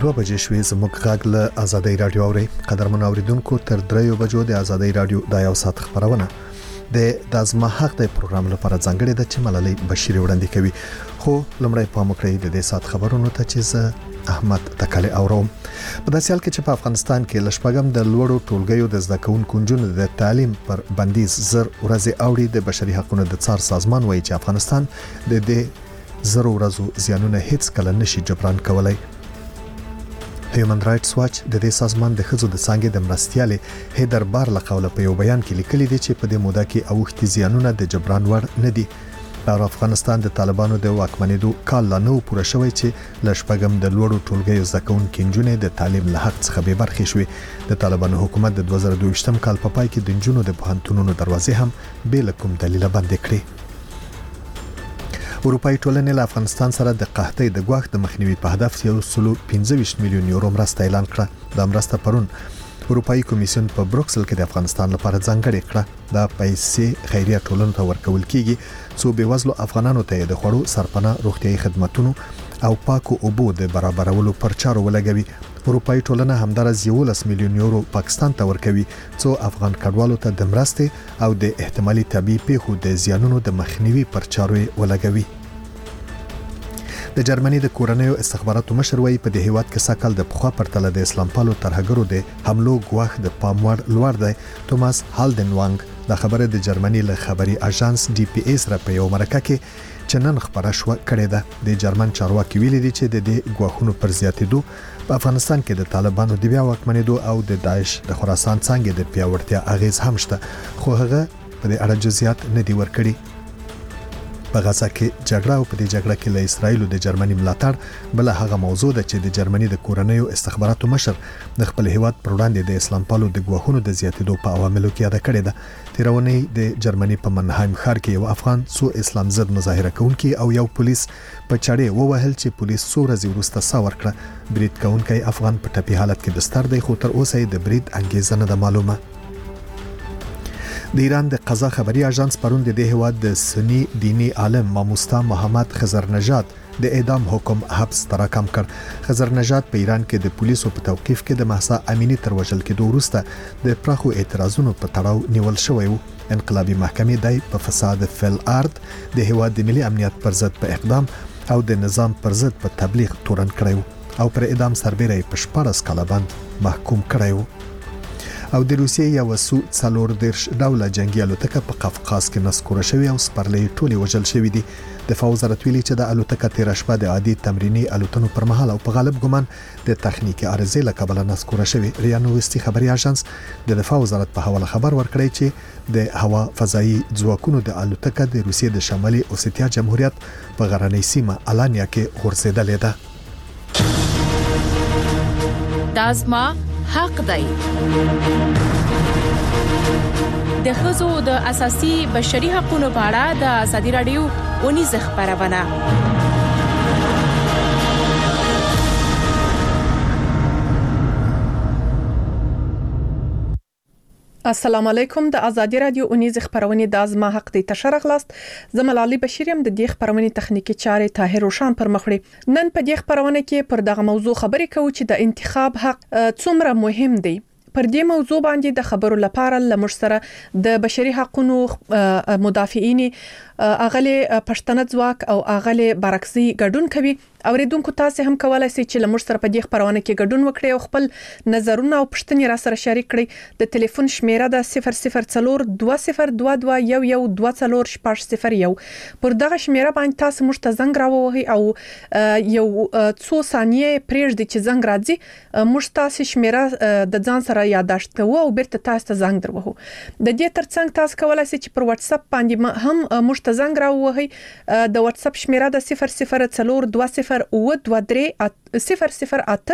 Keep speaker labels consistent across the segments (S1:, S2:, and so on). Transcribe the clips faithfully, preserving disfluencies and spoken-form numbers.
S1: دوه بجې شوې زموږ غږ له آزادۍ رادیو اوري. قدرمن اوریدونکو تر دریو بجو د آزادۍ رادیو د یو ساعت خبرونه د دازما حق د پروګرام لپاره ځانګړي د چملالي بشیر وړاندې کوي. خو لمړی په مکرې د دې ساعت خبرونو ته چې زه احمد تکاله اورم. په داسې حال کې چې په افغانستان کې لشپګم د لوړو ټولګیو د زده کوونکو نجونو د تعلیم پر بندیز زر ورځې اوړي د بشري حقوقو د څار سازمان وایي چې افغانستان د دې زر ورځو زیانونه هیڅ کله نشي جبران کولای. هیومن رائټس واچ د دې سازمان د خزو د څنګه د مرستيالي هیدر بار لقوله په یو بیان کې لیکلي دي چې په دې موده کې اوښتي زیانونه د جبران وړ نه دي. په افغانستان د طالبانو د واکمنېدو کال لا نو پوره شوی چې لشپګم د لوړو ټولګیو زده کوونکو نجونې د تعلیم له حق څخه به برخې شوې. د طالبانو حکومت د دوه زره دوه ویشتم کال په پای کې د نجونو د پوهنتونونو دروازې هم بې له کوم دلیل بندې کړې. اروپאי ټولنې له افغانستان سره د قحطۍ د ګواښ د مخنیوي په هدف یو سلو پنځه ویشت میلیون یورو مرسته اعلان کړه. د مرسته پرون اروپאי کمیسیون په بروکسل کې د افغانستان لپاره ځانګړې کړه. دا پیسې خیریه ټولنو ته ورکول کیږي څو به وزلو افغانانو ته د خوړو سرپناه روغتيایي خدماتونو او پاکو اوبو د برابرولو پر چارو ولګوي. اروپאי ټولنه همدارس یولس میلیون یورو پاکستان ته ورکوي څو افغان کډوالو ته د مرستې او د احتمالي طبي پیښو د زیانونو د مخنیوي پر چارو ولګوي. د جرمني د کورنیو استخباراتو مشر وایي په دې هیواد کې ساکل د پخوا پرتله د اسلام پالو ترهګرو د حملو ګواښ د پاموړ لوړ دی. توماس هالدنوانګ د خبره د جرمني له خبري اژانس ډي پی اس را په یو مرکه کې چنن خبره شو کړې ده. د جرمن چارواکي ویلي دي چې د دې ګواښونو پر زیاتېدو په افغانستان کې د طالبانو د بیا واکمنېدو او د داعش د خراسان څنګه د پیاوړتیا اغیز هم شته، خو هغه په دې اړه جزئیات نه دی ورکړي. په غزا کې جګړه او په دې جګړه کې له اسرایل او د جرمني ملاتړ بل هغه موضوع ده چې د جرمني د کورنیو استخباراتو مشر د خپل هیواد پر وړاندې د اسلام پالو د ګواښونو د زیاتېدو په عواملو کې یاد کړی ده. تیرونی د جرمني په منهایم ښار کې یو افغان سو اسلام ضد مظاهره کوونکي او یو پولیس په چړې ووهل چې پولیس څو ورځې وروسته ساور کړه. برید کوونکی افغان په ټپي حالت کې بستر دی خو تر اوسه د برید انګیزه نه ده معلومه. د ایران د قضا خبري اژانس پرون د دې هواد د سنی دینی عالم ماموستا محمد خضر نژاد د اعدام حکم حبس تراکم کړ. خضر نژاد په ایران کې د پولیسو په توقیف کې د مهسا امینی تر وژل کېدو وروسته د پراخو اعتراضونو په تړاو نیول شوی و. انقلابي محکمې دای په فساد فل ارض د هواد د ملي امنیت پر ضد په اقدام او د نظام پر ضد په تبلیغ تورن کړی او پر اعدام سربېره په شپږ کاله بند محکوم کړی. او د روسیې یو سو څلور دیرش ډوله جنگي الوتکه په قفقاز کې نسکوره شوی او سپرلې ټولې وژل شوی دي. دفاع وزارت ویلي چې د الوتکه تیر شپه د عادي تمرینی الوتنو پر مهال او په غالب ګمان د تخنیکی عارضې له کبله نسکوره شوی. ریا نووستي خبري اژانس د دفاع وزارت په حواله خبر ورکړی چې د هوا فضایی ځواکونو د الوتکه د روسیې د شمالي اوسیتیا جمهوریت په غرنۍ سیمه الانیا کې غورځېدلې ده.
S2: دازما حق دی. د ښځو د اساسي بشري حقوقو په اړه د ازادي رادیو ونیزه خبرونه.
S3: السلام علیکم. د ازادي رادیو اونیز خبرونه د ازما حق دی تشر اغلاست. زملالي بشیرم د دې خبرونه تخنیکی چارې طاهر روشان پر مخړي. نن په دې خبرونه کې پر دغه موضوع خبرې کوو چې د انتخاب حق څومره مهم دی. پر دې موضوع باندې د خبرو لپاره لمر سره د بشري حقوقو مدافعین اغله پښتنه ځواک او اغله برعکسي ګډون کوي. اوریدونکو تاسو هم کولای شئ چې لمر سره په دې خبرونه کې ګډون وکړئ او خپل نظرونه او پوښتنې را سره شریک کړئ. د ټلیفون شمیره د صفر صفر څلور دوه صفر دوه دوه یو یو دوه څلور شپږ صفر یو. پر دغه شمیره باندې تاسو موږ ته زنګ راووهئ او یو څو ثانیې پرېږدئ چې زنګ راځي. موږ تاسو شمیره د ځان سره یادداشت کوو او بیرته تاسو ته زنګ دروهو. د دې ترڅنګ تاسو کولای شئ چې پر واتس اپ باندې هم موږ ته زنګ راووهئ. د واتس اپ شمیره د صفر صفر څلور دوه صفر او دوه درې صفر صفر اته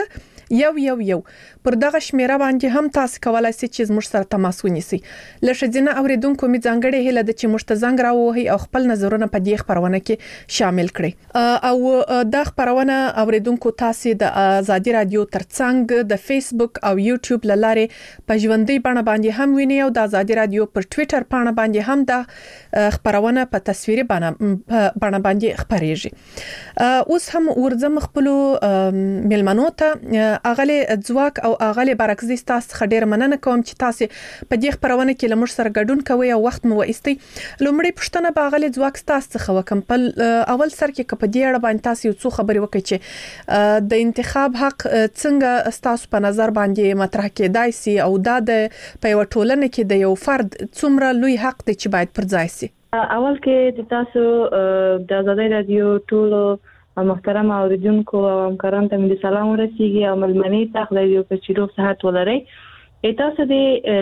S3: یو یو یو پر دغه شمیره باندې هم تاسو کولای شئ چې زموږ سره تماس ونیسئ. لشه ځینې اوریدونکو می ځانګړي هله د چې مشت زنګ راوهي او خپل نظرونه په دې خبرونه کې شامل کړي او د خبرونه اوریدونکو تاسو د آزادي رادیو ترڅنګ د فیسبوک او یوټیوب لاره په ژوندۍ بڼه باندې هم ویني او د آزادي رادیو پر ټوئیټر پاڼه باندې هم د خبرونه په تصویري بڼه بڼه باندې خبريږي. اوس هم ورځم خپل ملمنو ته اغله ځواک او اغله برکزي تاسو خډیر مننه کوم چې تاسو په دې خبرونه کې لمر سره ګډون کوي او وخت مو وایستي. لومړی پښتنه باغله ځواک تاسو څخه وکم په اول سر کې کپ دې اړه باندې تاسو یو څو خبري وکړي چې د انتخاب حق څنګه تاسو په نظر باندې مطرح کېدای سي او دا د په یو ټولنه کې د یو فرد څومره لوی حق دی چې باید پر ځای سي.
S4: اول کې د تاسو د آزادي رادیو ټولو محترم اوریدونکو او همکارانو ته مې سلام ورسیږي او ملمنې ته خدای دې په چیرو صحت ولري. تاسو د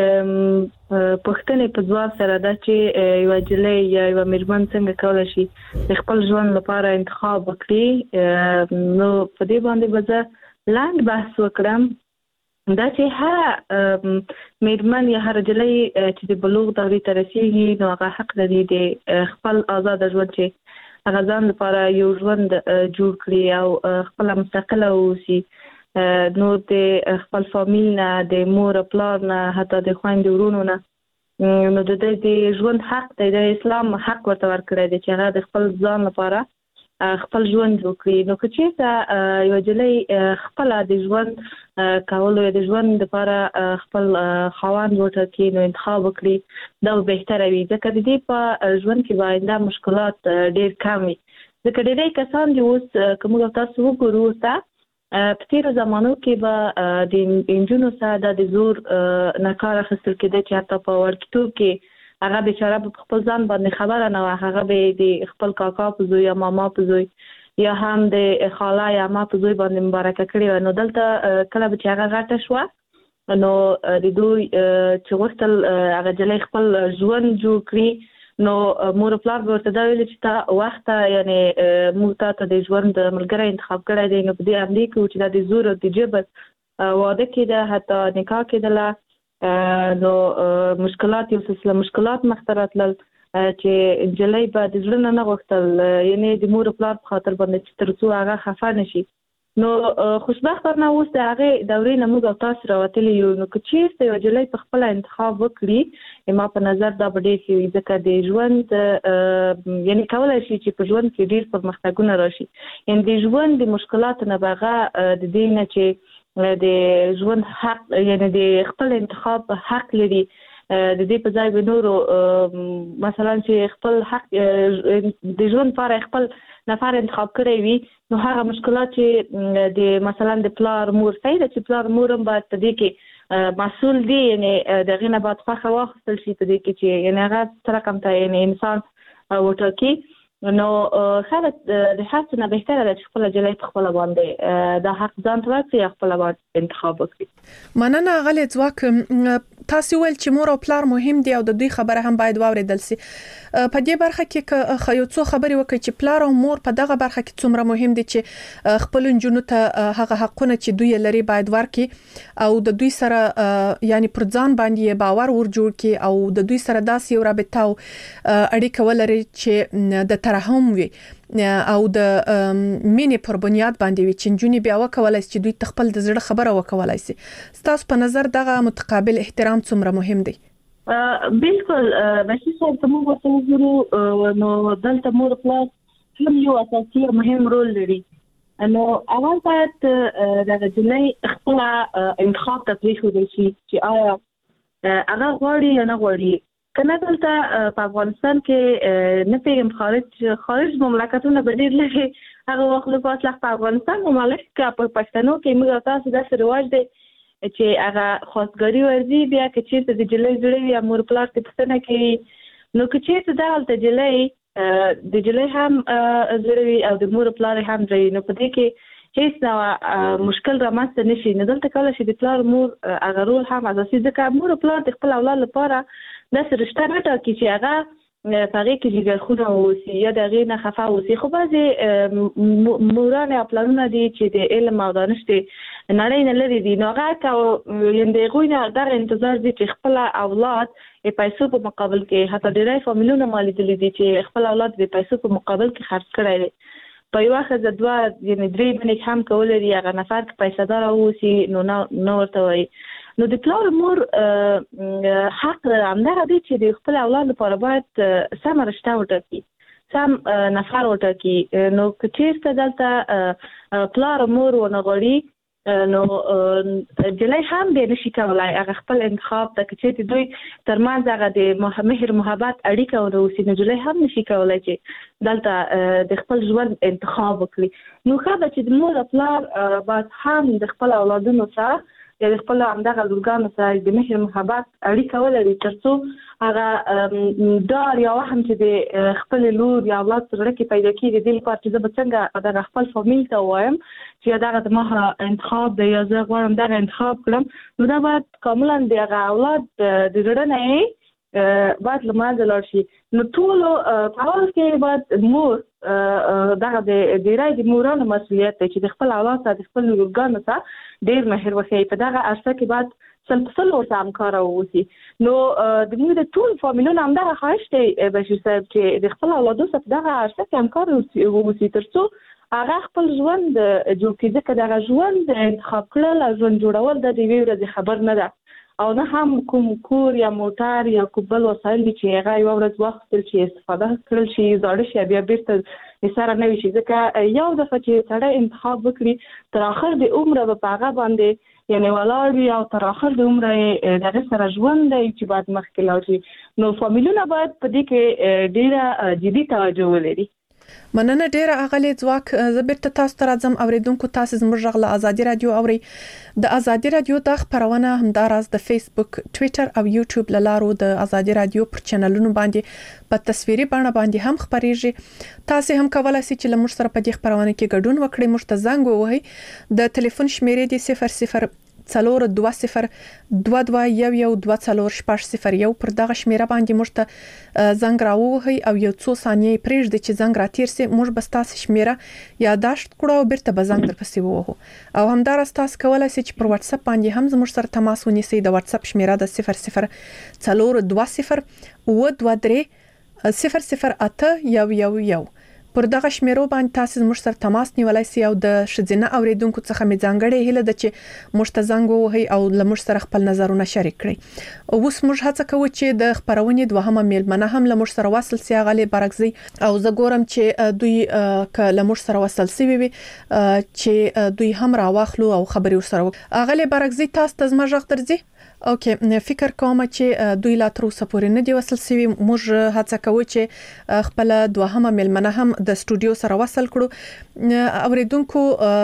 S4: پښتنې په ځواب سره دا چې یو جلې یا یو میرمن څنګه کولای شي د خپل ژوند لپاره انتخاب وکړي نو په دې باندې به لاندې بحث وکړم. دا چې هر میرمن یا هر جلې چې د بلوغ دورې ته رسیږي نو هغه حق لري د خپل آزاد ژوند چې هغه ځان لپاره یو ژوند جوړ کړي او خپل مستقله اوسي. نو د خپل فامیل نه د مور پلار نه حتی د خويندو ورونو نه نو د دې ژوند حق د اسلام حق ورته ورکړی دی چې هغه د خپل ځان لپاره خپل ژوند جوړ کړي. نو که چېرته یو جلې خپل د ژوند کولو د ژوند لپاره خپل خاوند وټاکي نو انتخاب وکړي دا بهتره وي ځکه د دې په ژوند کې باید دا مشکلات ډېر کم وي. ځکه ډېری کسان دي اوس کوم تاسو وګورو تا په تیرو زمانو کې به د انجونو سره د زور نه کار اخیستل کېده چې حتی په وړکتوب کې هغه بیچاره په خپل ځان باندې خبره نه وه هغه به د خپل کاکا په زوی یا ماما په زوی یا هم د خاله یا ما په زوی باندې مبارکه کړې نو دلته کله به چې هغه غټه شوه نو د دوی چې غوښتل هغه جلې خپل ژوند جوړ کړي نو مور پلار به ورته دا ویل چې تا وخت یعنی موږ ته د ژوند ملګری انتخاب کړی دی نو په دې امریکا کې چې د زور او د جبر واده کېده حتی نکاح کېدله نو مشکلات یو څه مشکلات مخته راتلل چې جلې به د ژوند نه غوښتل یعنی د مور پلار په خاطر باندې چې تر څو هغه خفه نشي. نو خوشبختانه اوس د هغه دورې نه موږ تاسو راوتلی یو نو که چیرته یو جلې په خپل انتخاب وکړي ما په نظر دا به ډېر ښه ځکه د ژوند یعنی کولای شي چې په ژوند کې ډېر پرمختګونه راشي. یعنی د ژوند د مشکلاتو نه بغا د دې نه چې د ژوند حق یعنی د خپل انتخاب حق لري د دې په ځای به نورو مثلا چې خپل حق د ژوند لپاره خپل نفر انتخاب کړی وي نو هغه مشکلات چې د مثلا د پلار مور سید چې پلار مورم باید په دې کې مسؤل دي یعنی د غینه باید خوښه واخیستل شي په دې کې چې یعنی هغه سره کوم ته یعنی انسان وټاکي نو خلک د حق نه بهتره ده چې خپل جلای په خپل باندې د حق ځان ته ورکړي خپل باندې انتخاب وکړي.
S3: مننه غلې ځواک تاسو ول چې مور او پلار مهم دي او د دوی خبره هم باید واوریدل شي. په دې برخه کې خو یو څو خبرې وکړي چې پلار او مور په دغه برخه کې څومره مهم دي چې خپل جنونو ته هغه حقونه چې دوی لري باید ورکړي او د دوی سره یعنی پر ځان باندې باور ور جوړ کړي او د دوی سره داسې یو رابطه او اړیکه ولري چې د ترحم وي او د مینې پر بنیاد باندې وي چې جنونی بیا وکولای شي چې دوی تخپل د زړه خبره وکولای شي. تاسو په نظر دغه متقابل احترام څومره مهم دی؟
S4: بالکل بشي صاحب ته موږ ورته وګورو نو دلته مور پلار هم یو اساسي مهم رول لري. نو اول باید د جلې خپل انتخاب ته پریښودل شي چې آیا هغه غواړي یا نه غواړي. کنه دلته په افغانستان کې نه پیغام خارج خارج مملکتونه بدیر لري هغه وخت له پاسه په افغانستان مملک کې په پښتنو کې موږ تاسو د رواج دی چې هغه خاصګری ورزي بیا کې چې د جلې جوړي یا مور پلار ته پښتنه کې نو کې چې دا د جلې د جلې هم جوړي او د مور پلار هم جوړي نو په دې کې هیڅ نو مشکل رامنځته نشي. نه دلته کله چې د پلار مور هغه رول هم اساسي ځکه مور پلار د خپل اولاد لپاره د سرشته نه ټاکي چې هغه پاره کې جګرخونه اوسي یا د غینه خفه اوسي خو بعضې موران یا پلانونه دي چې د علم او دانش دي نړۍ نه لري دي نو هغه کا یندې غوینه دغه انتظار دي چې خپل اولاد په پیسو په مقابل کې حتی ډېری فامیلونه مالي دي چې خپل اولاد د پیسو په مقابل کې خرج کړي دي په یو وخت د دوه یعنی درې باندې هم کول لري هغه نفر کې پیسې دار اوسي نو نو ورته وي نو د پلار مور حق همدغه دی چې د خپل اولاد لپاره باید سم رشته وټاکي سم نفر وټاکي نو کچېرته دلته پلار مور ونغړي نو جلای هم به نشي کولای هغه خپل انتخاب د کچې دوی ترمنځ هغه د مهر محبت اړیکه ورسې نو جلای هم نشي کولای چې دلته د خپل ژوند انتخاب وکړي نو خو چې د مور خپل باید هم د خپل اولادونو سره د خپل همدغه لورګانو سره د مهر محبت اړیکه ولري ترڅو هغه دار یا هم چې د خپل لور یا اولاد سره کې پیدا کیږي د لپاره چې د څنګه د خپل فامیل ته وایم چې دا د ما انتخاب دی یا زه غواړم دا انتخاب کړم نو دا باید کاملا د هغه اولاد د زړه نه باید لمانځل شي نو ټول په اول کې باید مور دغه د ډیری د مورانو مسؤلیت دی چې د خپل اولاد سره د خپل لورګانو سره ډیر مهر وکړي په دغه عرصه کې باید سل په سل ورته همکاره واوسي نو د موږ د ټول فامیلونو همدغه خواهش دی بشیر صاحب چې د خپل اولادو سره دغه عرصه کې همکاره واوسي ترڅو هغه خپل ژوند جوړ کړي ځکه دغه ژوند انتخاب کړل او ژوند جوړول د دې ورځې خبر نه ده او نه هم کوم کور یا موټر یا کوم بل وسایل چې هغه یو ورځ وخت چې استفاده کړل شي زاړه شي بیا بیرته سره نه وي شي ځکه یو دفعه چې سړی انتخاب وکړي تر اخر د عمره په هغه باندې یعنی ولاړ وي او تر اخر د عمره دغه سره ژوند دی چې باید مخکې لاړ شي نو فامیلونه باید په دې کې ډیره جدي توجه ولري
S3: مننه ډیره اغلی ځواک زه بیرته تاسو ته راځم اوریدونکو تاسو زموږ غږ له ازادي رادیو اوري د ازادي رادیو د خبرونه همداراز د فیسبوک ټوئیټر او یوټیوب لارو د ازادي رادیو پر چینلونو باندې په تصویري بڼه باندې هم خبريږي تاسو هم کولای شئ چې لمر سره په دې خبرونه کې ګډون وکړئ مشت زنګ ووهي د ټلیفون شمیرې دی صفر صفر څلور دوه صفر دوه دوه یو یو دوه څلور شپږ صفر یو پر دغه شمیره باندې مشته زنګ راووهي او یو څو ثانیې پرېږدي چې زنګ راتیر سي موږ بس تاسو شمیره یاداشت کړو او بیرته به زنګ درپسې ووهو او همدارس تاسو کولای شئ چې پر واتس اپ باندې هم زموږ سره تماس ونیسئ د واتس اپ شمیره د صفر صفر څلور دوه صفر و دوه درې صفر صفر اته یو یو یو پر دغه شمیرو باندې تاسو زموږ سره تماس نیولای شئ او د شذینه اوریدونکو څخه می ځانګړې هله د چې مشتزنګ وهي او لمر سره خپل نظرونه شریک کړئ اوس موږ هڅه کوو چې د خبرونې دوهمه میلمنه هم لمر سره وصل سي غالي برګزي او زه ګورم چې دوی ک لمر سره وصل سي وي چې دوی هم راواخلو او خبري ورسره غالي برګزي تاسو ته زما ژغ درځي اوکې فکر کوم چې دوی لا تر اوسه پورې نه دی وصل سوي موږ هڅه کوو چې خپل دوهمه میلمنه هم د استودیو سره وصل کړو اوریدونکو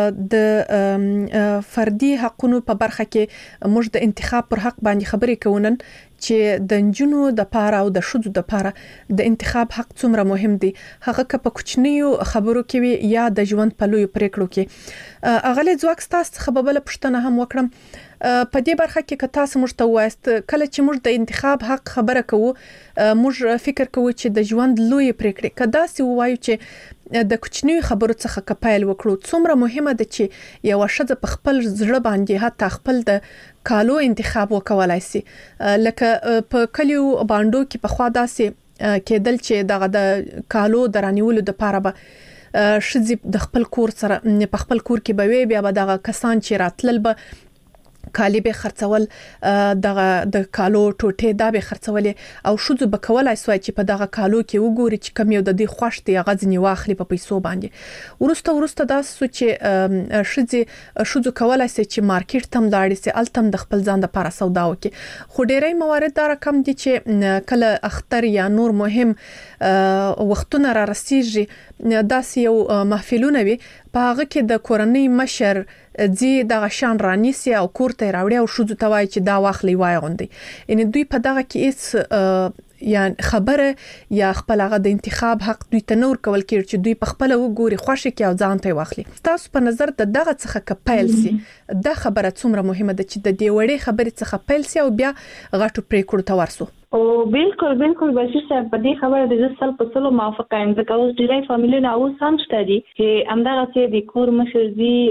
S3: د فردي حقوقو په برخه کې موږ د انتخاب پر حق باندې خبرې کوونن چې د جنونو د پاره او د شذو د پاره د انتخاب حق څومره مهم دی هغه که په کوچنیو خبرو کې یا د ژوند په لوی پریکړو کې اغلی ځواک تاسو خبربل پښتنه هم وکړم په دې برخه کې که تاسو موږ ته وایست کله چې موږ د انتخاب حق خبره کوو موږ فکر کوو چې د ژوند لوی پریکړې کدا سی وایو چې د کوچنیو خبرو څخه کپایل وکړو څومره مهمه ده چې یو شذ په خپل زړه باندې حتی خپل د کالو انتخاب وکولای شي لکه په کلیو باندې کې په خوا داسې کېدل چې دغه د کالو درانیولو د پاره به شذ د خپل کور سره په خپل کور کې به بیا به دغه کسان چې راتلل به کالی به خرڅول دغه د کالو ټوټه دا به خرڅولې او شذ به کولای سوای چې په دغه کالو کې وګوري چې کم یو د دې خوشتي غزنی واخلي په پیسو باندې ورسته ورسته دا چې شذ شذ کولای سي چې مارکیټ تم لاړ سي التم د خپل ځان د لپاره سودا وکي خو ډېرې موارد دا رقم دي چې کله اختر یا نور مهم وختونه را رسیږي داسې یو محفلونه وي په هغه کې د کورنۍ مشر زی دغه شان رانیسي او کوړته راوړي او شذ توای چې دا واخلي وای غوندي ان دوی په دغه کې اس یا خبره یا خپل هغه د انتخاب حق دوی ته نور کول کېږي چې دوی په خپل وګوري خوشي کې او ځان ته واخلي تاسو په نظر د دغه څخه کپایل سي دا خبره څومره مهمه ده چې د دې وړې خبرې څخه پیل سي او بیا غټو پرې کړو ته ورسو
S4: او بالکل بالکل بشیر صاحب په دې خبره د زړه سل په سلو موافقه یم ځکه اوس ډیری فامیلونه اوس هم شته دي چې همدغه چې د کور مشر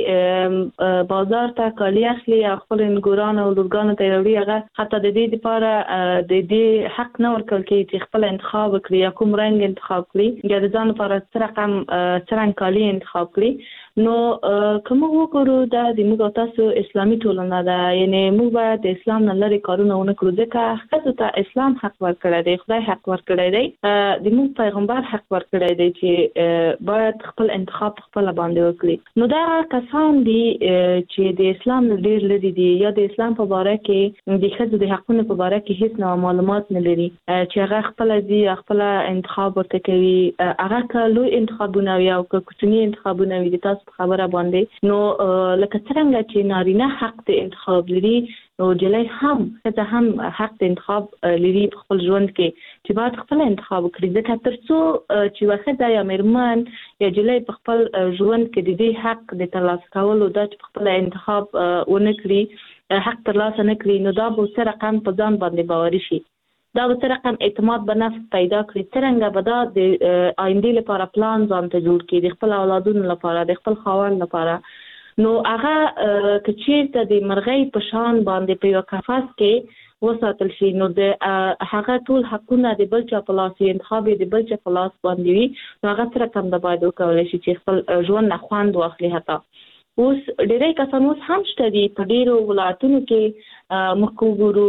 S4: دي بازار ته کالي اخلي او خپل انګوران او لورګانو ته وړي هغه حتی د دې لپاره د دې حق نه ورکول کېږي چې خپل انتخاب وکړي یا کوم رنګ انتخاب کړي یا د ځان لپاره څه رقم څه رنګ کالي انتخاب کړي. نو کوم وګورو دا د موږ تاسو اسلامي ټولنه ده یعنی موږ باید د اسلام نه لري کارونه ونه کړو ځکه خاصه ته اسلام حق ورکړی دی خدای حق ورکړی دی د موږ پیغمبر حق ورکړی دی چې باید خپل انتخاب خپل باندې وکړي. نو دا کسان دي چې د اسلام ډیر لري دي یا د اسلام په اړه کې د ښځو د حقونو په اړه کې هیڅ نو معلومات نه لري چې هغه خپل دي خپل انتخاب ورته کوي هغه کلو انتخابونه یا کوچني انتخابونه وي تاسو خبره باندې. نو لکه څنګه چې نارینه حق د انتخاب لري نو جلای هم څه هم حق د انتخاب لري په خپل ژوند کې چې باید خپل انتخاب وکړي ځکه ترڅو چې واخده یا مرمن یا جلای په خپل ژوند کې د دې حق د ترلاسه کولو د خپل انتخاب ونه کړي حق ترلاسه نه کړي نو دا به سره رقم په ځان باندې باوري شي دا به سره رقم اعتماد په نفس پیدا کړي څنګه به دا د آینده لپاره پلان ځان ته جوړ کړي د خپل اولادونو لپاره د خپل خاوند لپاره. نو هغه کچېرته د مرغۍ په شان باندې په یو قفس کې وساتل شي نو د هغه ټول حقونه د بل چا په لاس انتخاب د بل چا په لاس باندې وي نو هغه سره کم د باید وکولای شي چې خپل ژوند نه خوند واخلي. حتی اوس ډېری کسان اوس هم شته دي په ډېرو ولایتونو کې موږ وګورو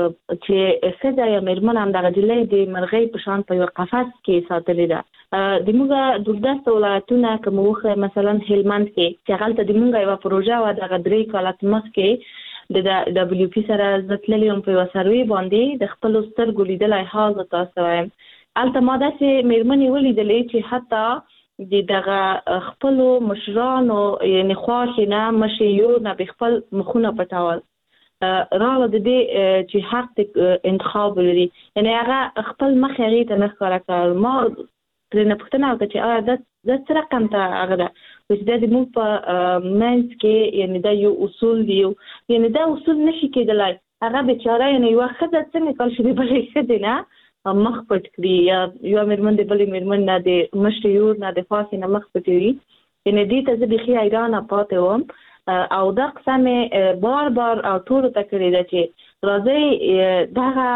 S4: چې ښځه یا مېرمن همدغه نجلۍ د مرغۍ په شان په یو قفس کې ساتلې ده. د موږ دوردسته ولایتونه که مو وښیه مثلا هلمند کې چې هلته د موږ یوه پروژه وه دغه درې کاله مخکې د ډبلیو پي سره زه تللې وم په یوه سروې باندې د خپلو سترګو لیدلی حال زه تاسو وایم هلته ما داسې مېرمنې ولیدلې چې حتی د دغه خپلو مشرانو یعنی خواشې نه مشې یو نه به خپل مخونه پټول راله د دې چې حق د انتخاب لري یعنی هغه خپل مخ هغې ته نه ښکاره کړل. ما ترېنه پوښتنه وکړه چې آیا دا څه رقم ته هغه ده چې دا زموږ په منځ کې یعنی دا یو اصول دی یعنی دا اصول نشي کېدلی هغه بیچاره یعنی یوه ښځه څنګه کول شي د بلې ښځې نه مخ پټ کړي یا یو مېرمن د بلې مېرمن نه د مشرې یور نه د خواښې نه مخ پټوي یعنی دې ته زه بیخي حیرانه پاتې وم او دا قصه مې بار بار او ټولو ته کړې ده چې راځئ دغه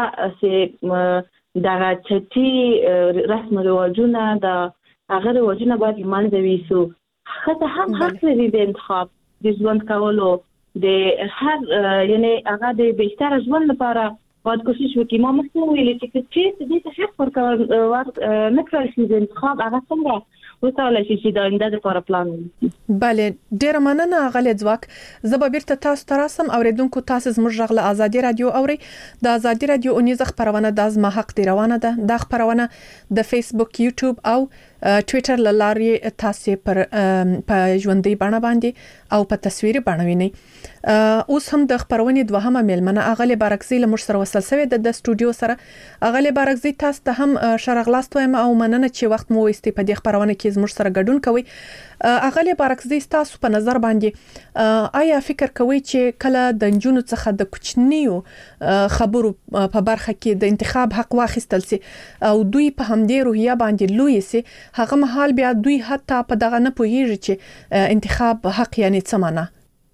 S4: چې دغه چټي رسم رواجونه د هغه رواجونه باید له منځه ویسو. ښځه هم حق لري د انتخاب د ژوند کولو د هر یعنی هغه د بهتره ژوند لپاره باید کوشش وکړي. ما مخکې وویلې چې چېرته دې ته حق ورکول نه کړل شي د انتخاب هغه څنګه وکولای شي چې د آینده لپاره پلان ولري.
S3: بله ډیره مننه غلې ځواک. زه به بیرته تاسو ته راسم اوریدونکو تاسو زموږ غږ له ازادي رادیو اوري د ازادي رادیو اونیزه خبرونه د ازما حق دی روانه ده د خبرونه د فیسبوک یوټیوب او ټوئیټر لارې تاسو پر په ژوندۍ بڼه باندې او په تصویري بڼه وینئ. اوس هم د خبرونې دوهمه میلمنه اغلی بارکزی له موږ سره وصل شوې د استودیو سره. اغلی بارکزی تاسو ته هم شرغلاست وایم او مننه چې وخت مو وستې په دې خبرونه کې زموږ سره ګډون کوي. اغلی بارکزی تاسو په نظر باندې آیا فکر کوئ چې کله د نجونو څخه د کوچنیو خبرو په برخه کې د انتخاب حق واخیستل سي او دوی په همدې روحیه باندې لوی سي هغه مهال بیا دوی حتی په دغه نه پوهیږي چې انتخاب حق یعنی څه معنا؟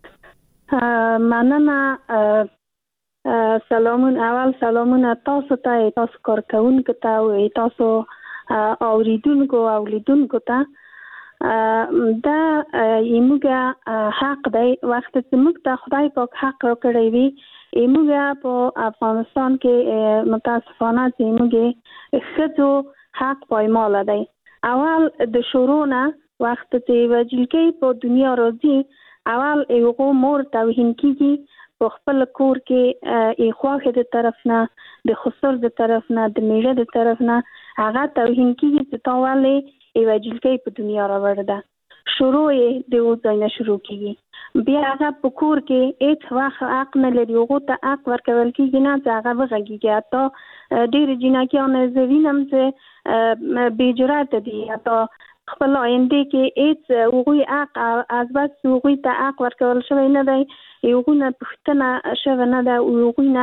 S5: مننه. سلامون اول سلامون تاسو ته تاسو کارکونکو ته او تاسو اوریدونکو او لیدونکو ته دا ایموګه حق دی وخت چې موږ ته خدای پاک حق ورکړی وي ایموګه په افغانستان کې متاسفانه چې ایموګه ښځو حق پایمال دی. اول د شروع نه وخت چې وجلکی په دنیا راځي اول یو مور توهین کیږي په خپل کور کې ای خواخه د طرف نه د خسر د طرف نه د میړه د طرف نه هغه توهین کیږي چې تاواله ای وجلکی په دنیا راوړه شروع یې د وځنه شروع کیږي بیا هغه په کور کې هیڅ وخت حق نه لري هغه ته حق ورکول کیږي نه چې هغه وغږیږي حتی ډېر جناکیان زوینم چې بې جرأته دي حتی خپل آینده کې هیڅ هغوی حق از بس هغوی ته حق ورکول شوی نه دی هغوی نه پوښتنه شوې نه ده هغوی نه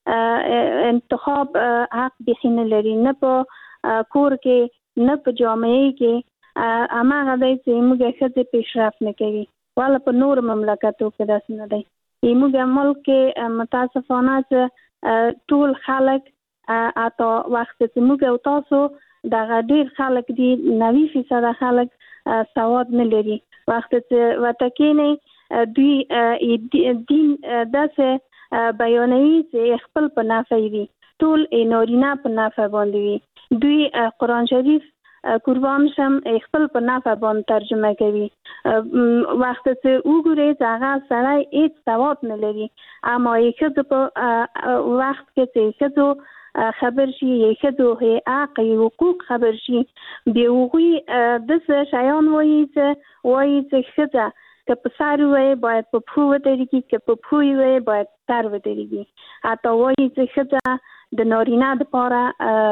S5: انتخاب حق بخینه لري، نه په کور کې نه په جامعه کې اماغه د موږ خځې پیشرفت نه کوي، ولا په نور مملکتو کې داسې نه دی. موږ ملک کې متاسفانه ټول خلک اته وخت چې موږ او تاسو دا ډیر خلک دي نوي فیصد خلک سواد نه لري. وخت چې وتکینه دوی دین داسه بیانوي چې خپل په نافع وي، ټول نارینه په نافع باندې وي، دوی قرآن شریف قربان شم خپل په نافع باندې ترجمه کوي. وخت چې وګورئ چې هغه سړی هیڅ سواد نه لري، اما یې ښځو په وخت کې چې ښځو خبر شي، یې ښځو حق حقوق خبر شي، بیا هغوی داسې شیان وایي چې وایي چې ښځه که په سر وي باید په پښو ودرېږي، که په پښو وي باید سر ودرېږي. حتی وایي چې ښځه د نارینه دپاره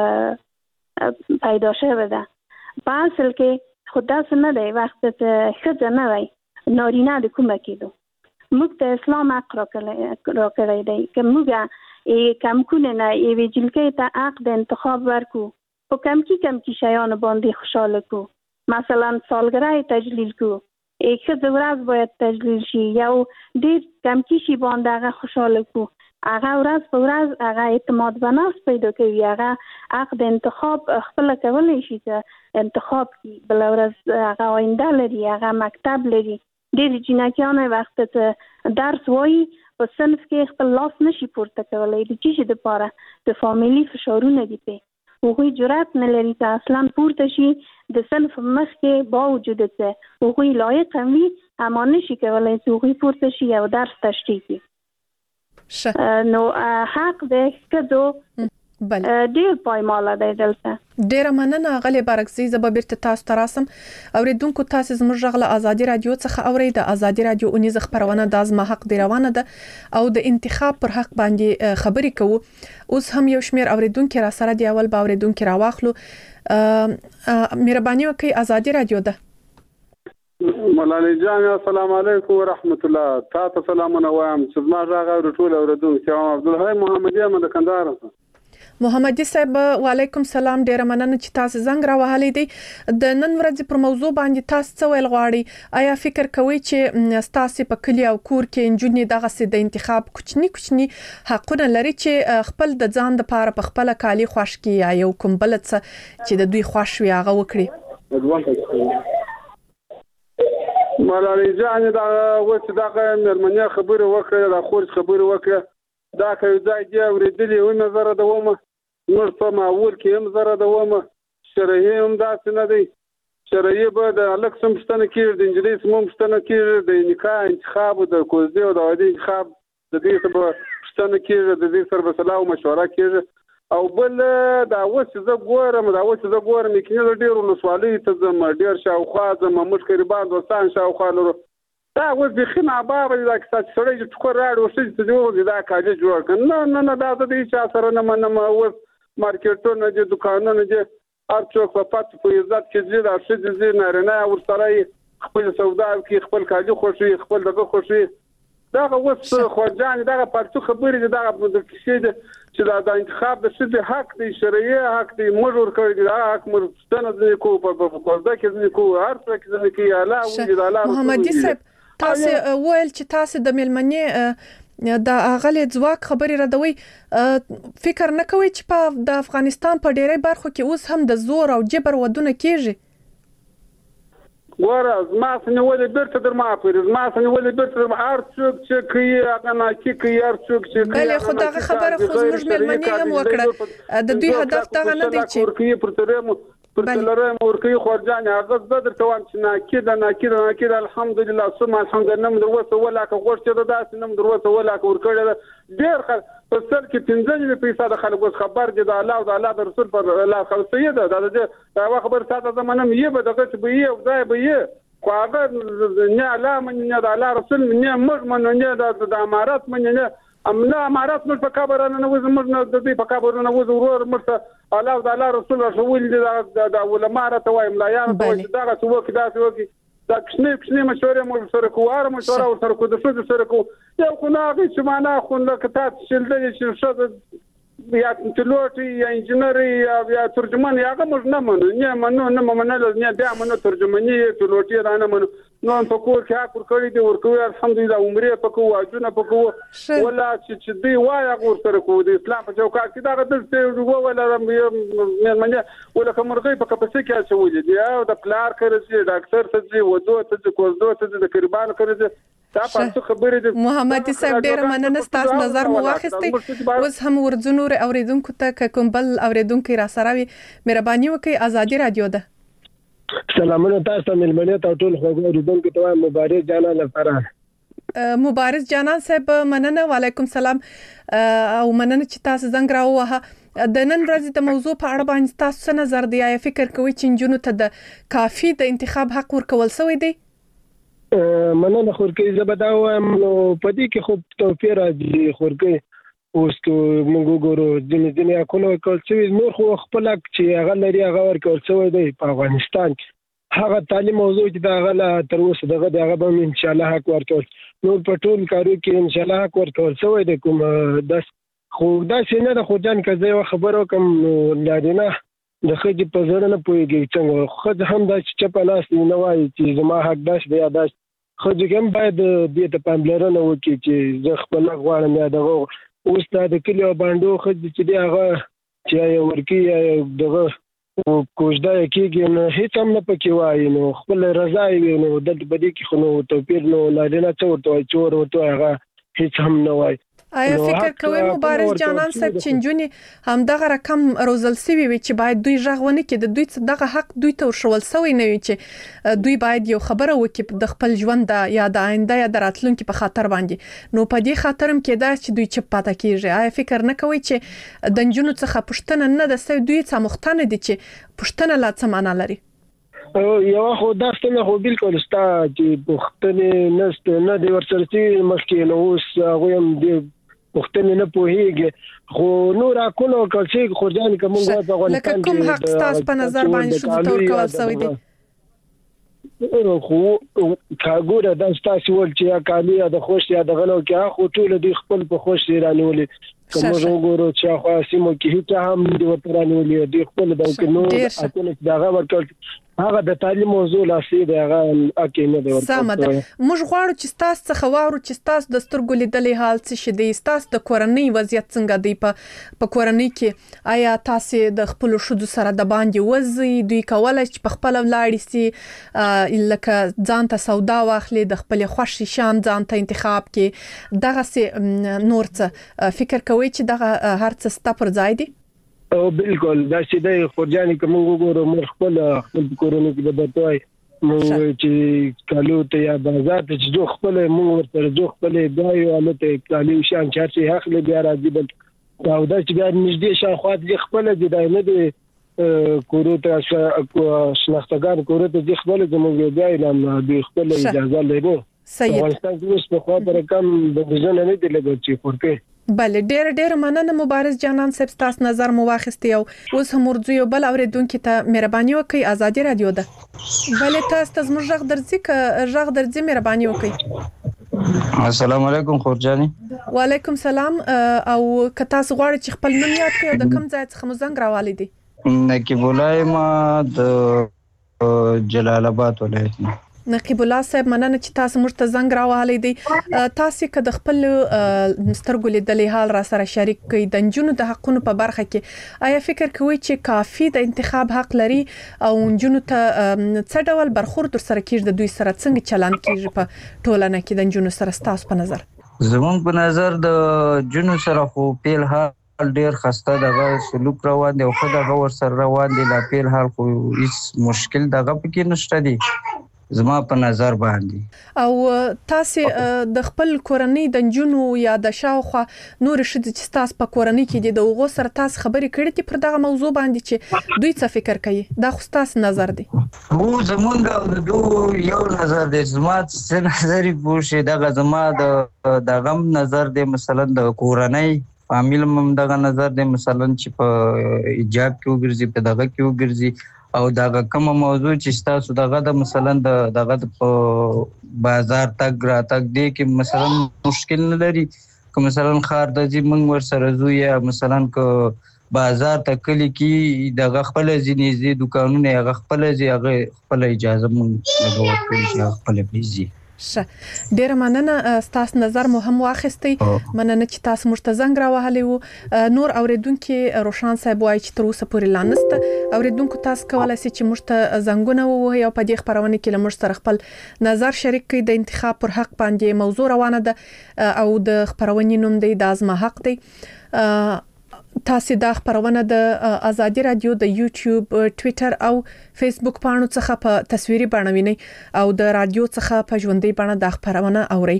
S5: پیدا شوې ده. په اصل کې خو داسې نه دی. وخت چې ښځه نه وی نارینه د کومه کېدو. موږ ته اسلام حق راکړی دی که موږ کمکونه نه یوې جلکۍ ته حق د انتخاب ورکو، په کمکي کمکي شیانو باندې خوشحاله کو. مثلا سالګرہ یې تجلیل کو، ښځه ورځ باید تجلیل شي، یو ډېر کمکي شي باندې هغه خوشحاله کو. هغه ورځ په ورځ هغه اعتماد به نفس پیدا کوي، هغه حق د انتخاب خپله کولی شي چې انتخاب کړي. بله ورځ هغه آینده لري، هغه مکتب لري. ډېرې جینکیانې وخت چې درس وایي په صنف کې خپل لاس نشي پورته کولی، د څه شي دپاره؟ د فامیلي فشارونه دي پې. هغوی جرأت نه لري چې اصلا پورته شي د صنف مخ کې، باوجود چې هغوی لایق هم وي اما نشي کولی چې هغوی پورته شي او درس تشریح کړي. نو حق د ښځو
S3: بله
S5: ډیر پایماله دی دلته.
S3: ډیره مننه غلې بارکزي. زه به بیرته تاسو ته راسم. اوریدونکو تاسو زموږ غږ له ازادي رادیو څخه اورئ. د ازادي رادیو اونیزه خبرونه د ازما حق دی روانه ده او د انتخاب پر حق باندې خبرې کوو. اوس هم یو شمیر اوریدونکو را سره دی. اول به اوریدونکو را واخلو. مهرباني وکړئ، ازادي رادیو ده.
S6: مولانا جان السلام علیکم ورحمت الله. تاسو سلامونه وایم چې ما راغی ټول اوریدونکو. عبدالحی محمدی احمد کندهار.
S3: محمدي صاحب وعلیکم سلام. ډیره مننه چې تاسو زنګ را وهلی دی. د نن ورځې پر موضوع باندې تاسو څه ویل غواړئ؟ آیا فکر کوئ چې تاسو په کلی او کور کې نجونې دغه سي د انتخاب کوچني کوچني حقونه لري چې خپل د ځان د پاره په خپل کالی خوښ کی یا یو کوم بل څه چې د دوی خوښ وي هغه وکړي؟
S6: مولانا جان دا وڅ دغه ملمنه خبره وکړه، دا خورج خبره وکړه، دا کوي ځای دی ورېدلې و نظر د ومه نور په ماول کې هم زره د ومه شرعي هم داسې نه دی. شرعي به د الک سم پښتنه کېږي، د انجلۍ سم پښتنه کېږي، د نکاح انتخاب د کوزدې او د عادي انتخاب د دې څه به پښتنه کېږي، د دې سره به صلاح او مشوره کېږي. او بل دا اوس زه ګورم دا اوس زه ګورم کې ډېر ولسوالۍ ته ځم، ډېر شاوخوا ځم، موږ قریبان دوستان شاوخوا لرو. دا اوس بېخي نابابه دا کیسه چې سړی چې ټوکر راوړي اوس چې جوړ دا کالج جوړ کړي. نه نه نه دا د دې چا سره نه منم. اوس مارکیټونه دي، دکانونه دي، هر څوک په پات په عزت کې ځي، دا ښځې ځي، نارینه ورسره خپل سودا کوي، خپل کالي خوښوي، خپل دغه خوښوي. دغه اوس خورجان دغه پرتو خبرې دي، دغه د کیسې دي چې دا د انتخاب د ښځې حق دی، شرعي حق دی، موږ ورکړی دی. دا حق موږ پښتنه ځنې کوو، په کوزده کې ځنې کوو، هر څه کې ځنې کوي. الله وجود الله.
S3: محمدي صاحب تاسو وویل چې تاسو د مېلمنې د اغلی ځواک خبرې ردوي. فکر نه کوئ چې په د افغانستان په ډېری برخو کې اوس هم د زور او جبر ودونه کېږي؟
S6: ګوره زما څه نیولې بیرته در ما پورې، زما څه نیولې بیرته در ما هر څوک چې کوي هغه ناکي کوي، هر څوک چې کوي.
S3: بلې خو دغه خبره خو زموږ مېلمنې هم وکړه. د دوی هدف دغه نه دی چې
S6: پر ترېمو پر تلرم ورکوي خورجان. هغه زه درته وایم چې ناکي ده ناکي ده ناکي ده. الحمدلله ثم الحمدلله نم در وسه ولاکه غوښتې ده داسې نم در وسه ولاکه ورکړې ده. ډېر خلک په سر کې پنځه نوي پیسه د خلک اوس خبر دي د الله او د الله د رسول پر الله خلصیه ده. دا د هغه خبر ساته زمانه یې به دغه چې به یې او ځای به یې خو هغه نه الله من نه د الله رسول نه موږ من نه د امارات من نه امنا امارات موږ په کابل نه وځو، موږ نه د دې په کابل نه وځو. ورور مرته الله او د الله رسول رسول دي د علماء راته وایم لا یار ته دا څه وکړي دا څه وکړي. دا کښنې کښنې مشورې مو سره کوو هر مشوره ورسره کوو د ښځو سره کوو یو خو نه هغې چې معنا خو لکه تا شلدلې چې ښځه یا پیلوټ یا انجینر یا ترجمان هغه موږ نه منو نه منو نه منل نه بیا منو ترجماني پیلوټي را نه منو نو په کور کې حق ورکړی دی ورکوي الحمدلله عمرې په کوو اجونه په کوو ولا چې چې دی وای هغه ورسره کوو د اسلام په چوکاټ کې دا دلته ولا مېرمنې ولا کومرغې په کپسې کې اچولې دی او د پلار کړی ډاکټر ته دی ودو ته د کوزدو ته د قربان کړی
S3: محمد صاحب ډیر مننه ستاسو نظر مو واخیستي اوس هم ورځو نور اوریدونکو ته کوم بل اوریدونکو را سره وي مهرباني وکړئ ازادي رادیو ده
S7: سلامونه تاسو ملمنه ته ټول خو اوریدونکو ته مبارک جانان لپاره
S3: مبارک جانان صاحب مننه وعلیکم سلام او مننه چې تاسو زنګ راووهه د نن ورځې د موضوع په اړه باندې تاسو څه نظر دی یا فکر کوئ چې جنونو ته د کافي د انتخاب حق ورکول شوی دی
S7: مننه خورکې زبدا وایم نو پدې کې خو توفیر راځي خورکې اوس موږ وګورو ځینې ځینې حقونه ورکول شوي نور خو خپل حق چې هغه لري هغه ورکول شوی دی په افغانستان کې هغه تعلیم موضوع چې د هغه تر اوسه دغه د هغه به انشاءالله حق ورکول نور په ټول کارو کې انشاءالله حق ورکول شوی دی کوم داس خو داسې نه ده خو ځان که زه یوه خبره وکړم نو نارینه د ښځې په زړه نه پوهېږي څنګه ښځه هم دا چې چپه ناستې نه وایي چې زما حق داسې دی یا داسې ښځې هم باید دې ته پاملرنه وکړي چې زه خپل حق غواړم یا دغه اوس دا د کلي او بانډو ښځې چې دی هغه چې یا ورکي یا دغه کوژده یې کېږي نو هېڅ هم نه پکې وایي نو خپل رضا یې وي نو دلته په دې کې خو نو توپیر نو نارینه څه ورته وایي چې ور ورته وایي هغه هېڅ هم نه وایي
S3: آیا فکر کوئ مبارز جانان صاحب چې نجونې همدغه رقم روزل سوي وي چې باید دوی غږ ونه کړي د دوی دغه حق دوی ته ورښول سوی نه وي چې دوی باید یو خبره وکړي د خپل ژوند یا د آینده یا د راتلونکي په خاطر باندې نو په دې خاطر هم کېدای چې دوی چپ پاتې کیږي آیا فکر نه کوئ چې د نجونو څخه پوښتنه نه ده سوی دوی څه مختنه دي چې پوښتنه لا څه معنا لري
S7: یو خو دا ستنه خو بالکل ستا چې پوښتنه نشته نه دی ورسره چې مخکې نو اوس هغه هم دی پوښتنه نه پوهیږي خو نور اكونو کلچې خورجان کوم په افغانستان کې
S3: کوم حق تاسو په نظر باندې شو تور کول سوی دی
S7: خو کاګوره د تاسو ول چې یا کالی یا د خوش یا د غلو کې خو ټول دی خپل په خوش رانیولې کوم وګورو چې خو سیمو کې هیڅ هم دی ورترانیولې دی خپل د نو اكونو دغه ورکل هغه د تعلیم موضوع لاسي دی هغه اکه نه دی ورته
S3: سمه موږ غواړو چې تاسو څخه واورو چې تاسو د سترګو لیدلې حال څه شي دی تاسو د کورنۍ وضعیت څنګه دی په په کورنۍ کې آیا تاسو د خپل شذو سره د باندې وځي دوی کولای چې په خپل ولاړ سي لکه ځان ته سودا واخلي د خپل خوښي شان ځان ته انتخاب کې دغه سي نور څه فکر کوي چې دغه هر څه ست پر ځای دی
S7: او بالکل دا چې د خورجاني کوم وګورو مر خپل خپل کورونه کې د بتوي مو چې کالو ته یا بازار ته چې خپل مو ورته جو خپل دایو الته کالو شان چې حق له بیا راځي بل دا د چې بیا نږدې شاوخوا د خپل د دایمه د کورو ته شناختګان کورو ته خپل زموږ بیا اعلان د خپل اجازه لري
S3: صحیح
S7: افغانستان کې اوس په خوا پر کم د ځنه نه دی لګو چې پورته
S3: بله ډېر ډېر مننه مبارز جانان صاحب تاسو نظر مو واخیستی او اوس هم ورځو یو بل اوریدونکو ته مهرباني وکړئ ازادي رادیو ده بله تاسو ته زموږ غږ درځي که غږ درځي مهرباني وکړئ
S8: السلام علیکم خورجاني
S3: وعلیکم سلام او که تاسو غواړئ چې خپل نوم یاد کړئ د کوم ځای څخه مو زنګ راوالي دي
S8: نقیب الله ما د جلال آباد ولایت نه
S3: نقیب الله صاحب مننه چې تاسو موږ ته زنګ راوهلې دي تاسو که د خپل سترګو لیدلې حال را سره شریک کړئ د نجونو د حقونو په برخه کې آیا فکر کوئ چې کافي د انتخاب حق لري او نجونو ته څه ډول برخورد سره کیږي د دوی سره څنګه چلند کیږي په ټولنه کې د نجونو سره تاسو په نظر
S8: زموږ په نظر د جنو سره خو پیل حال ډیر خسته دغه سلوک روان دی او خو دغه ور سره روان دی لا پیل حال خو هیڅ مشکل دغه پکې نشته دی زما په نظر باندې
S3: او تاسو د خپل کورنۍ د نجونو یا د شاوخوا نور شې چې تاسو په کورنۍ کې د وغو سره تاسو خبرې کړې دي پر دغه موضوع باندې چې دوی څه فکر کوي دا خو تاسو نظر دی
S8: او زمونږ د دوه یو نظر دی زما څه نظر پوښي دغه زما د دغه نظر دی مثلا د کورنۍ فامیل هم دغه نظر دی مثلا چې په ایجاب کې وګرځي په دغه کې وګرځي او دغه کومه موضوع چې تاسو دغه د مثلا د دغه په بازار تک را تک دی کې مثلا مشکل نه لري که مثلا خار د دې موږ ور سره زو یا مثلا که بازار ته کلی کې دغه خپل ځینې دکانونه هغه خپل هغه خپل اجازه موږ نه ورکړي چې خپل بيزي
S3: شه ډیر مننه تاسو نظر مو هم واخیستي مننه چې تاسو موږ ته زنګ راوهلی وو نور اوریدونکو روشان صاحب وایي چې تر اوسه پورې لا نسته اوریدونکو تاسو کولای شئ چې موږ ته زنګونه ووهئ او په دې خبرونه کې موږ سره خپل نظر شریک کړئ د انتخاب پر حق باندې موضوع روانه ده او د خبرونې نوم دی د ازما حق دی تاسو دا خبرونه د ازادي رادیو د یوټیوب ټوئیټر او فیسبوک پاڼو څخه په تصویري بڼه وینئ او د رادیو څخه په ژوندۍ بڼه د خبرونه اورئ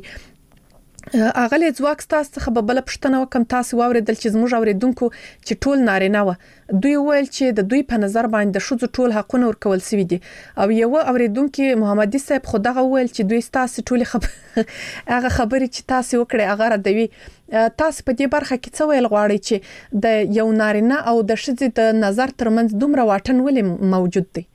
S3: اغلی ځواک تاسو څخه به بل پښتنه وکم تاسو واوریدل چې زموږ اوریدونکو چې ټول نارینه و دوی ویل چې د دوی په نظر باندې شوزو ټول حقونه ورکول سوي دي او یو اوریدونکو محمدي صاحب خدغه ویل چې دوی تاسو ټول خبر هغه خبرې چې تاسو وکړي هغه ردوي تاسو په دې برخه کې څه ویل غواړئ چې د یو نارینه او د ښځې د نظر ترمنځ دومره واټن ولې موجود دی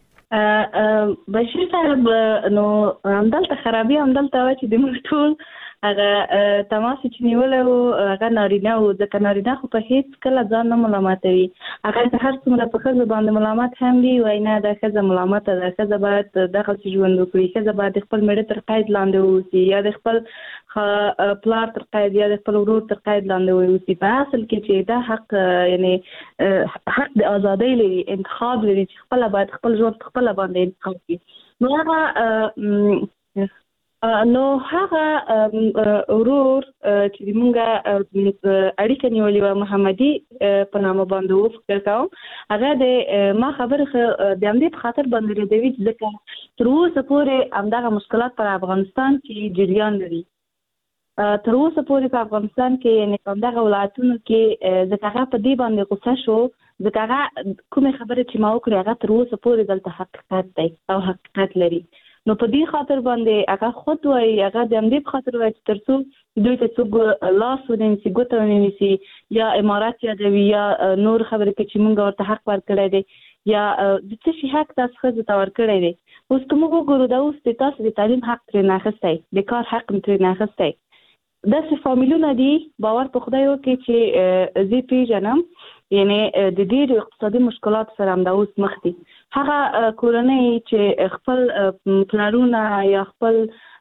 S4: بشیر صاحب نو همدلته خرابي همدلته و چې د موږ ټول هغه تماس چې نیول او هغه نارینه او د نارینه خو په هیڅ کله ځان نه ملامتوي هغه هر څومره په خزه باندې ملامت هم دی وای نه د خزه ملامت ده خزه باید دغه ژوند وکړي خزه باید خپل مړ تر قید لاندې ووسي یا د خپل پلار تر قید یا د خپل ورور تر قید لاندې ووسي په اصل کې چې دا حق یعنی حق د ازادۍ لري انتخاب لري چې خپل باید خپل ژوند خپل باندې انتخاب کړي نو هغه نو هغه ورور چې موږ اړیکه نیولې و محمدي په نامه باندې و فکر کوم هغه د ما خبره د همدې په خاطر باندې دی چې تر اوسه پورې همدغه مشکلات پر افغانستان کې جریان لري تر اوسه پورې په افغانستان کې یعنی همدغه ولایتونو کې ځکه هغه په دې باندې غوسه شو ځکه هغه کومه خبره چې ما وکړه هغه تر اوسه پورې دلته حقیقت دی او حقیقت لري نو په دې خاطر باندې هغه خود وای هغه د همدې په خاطر وای چې ترڅو دوی ته څوک لاس ونیسي ګوته ونیسي یا امارات یادوي یا نور خبرې کې چې موږ ورته حق ورکړی دی یا د څه شي حق تاسو ښځو ته ورکړی دی اوس که موږ وګورو دا اوس د تاسو د تعلیم حق ترې نه اخیستی د کار حق ترې نه اخیستی داسې فامیلونه دي باور په خدای وکړي چې زه پیژنم یعنی د ډېرو اقتصادي مشکلات سره هم دا اوس مخ دي هغه کورنۍ چې خپل پلارونه یا خپل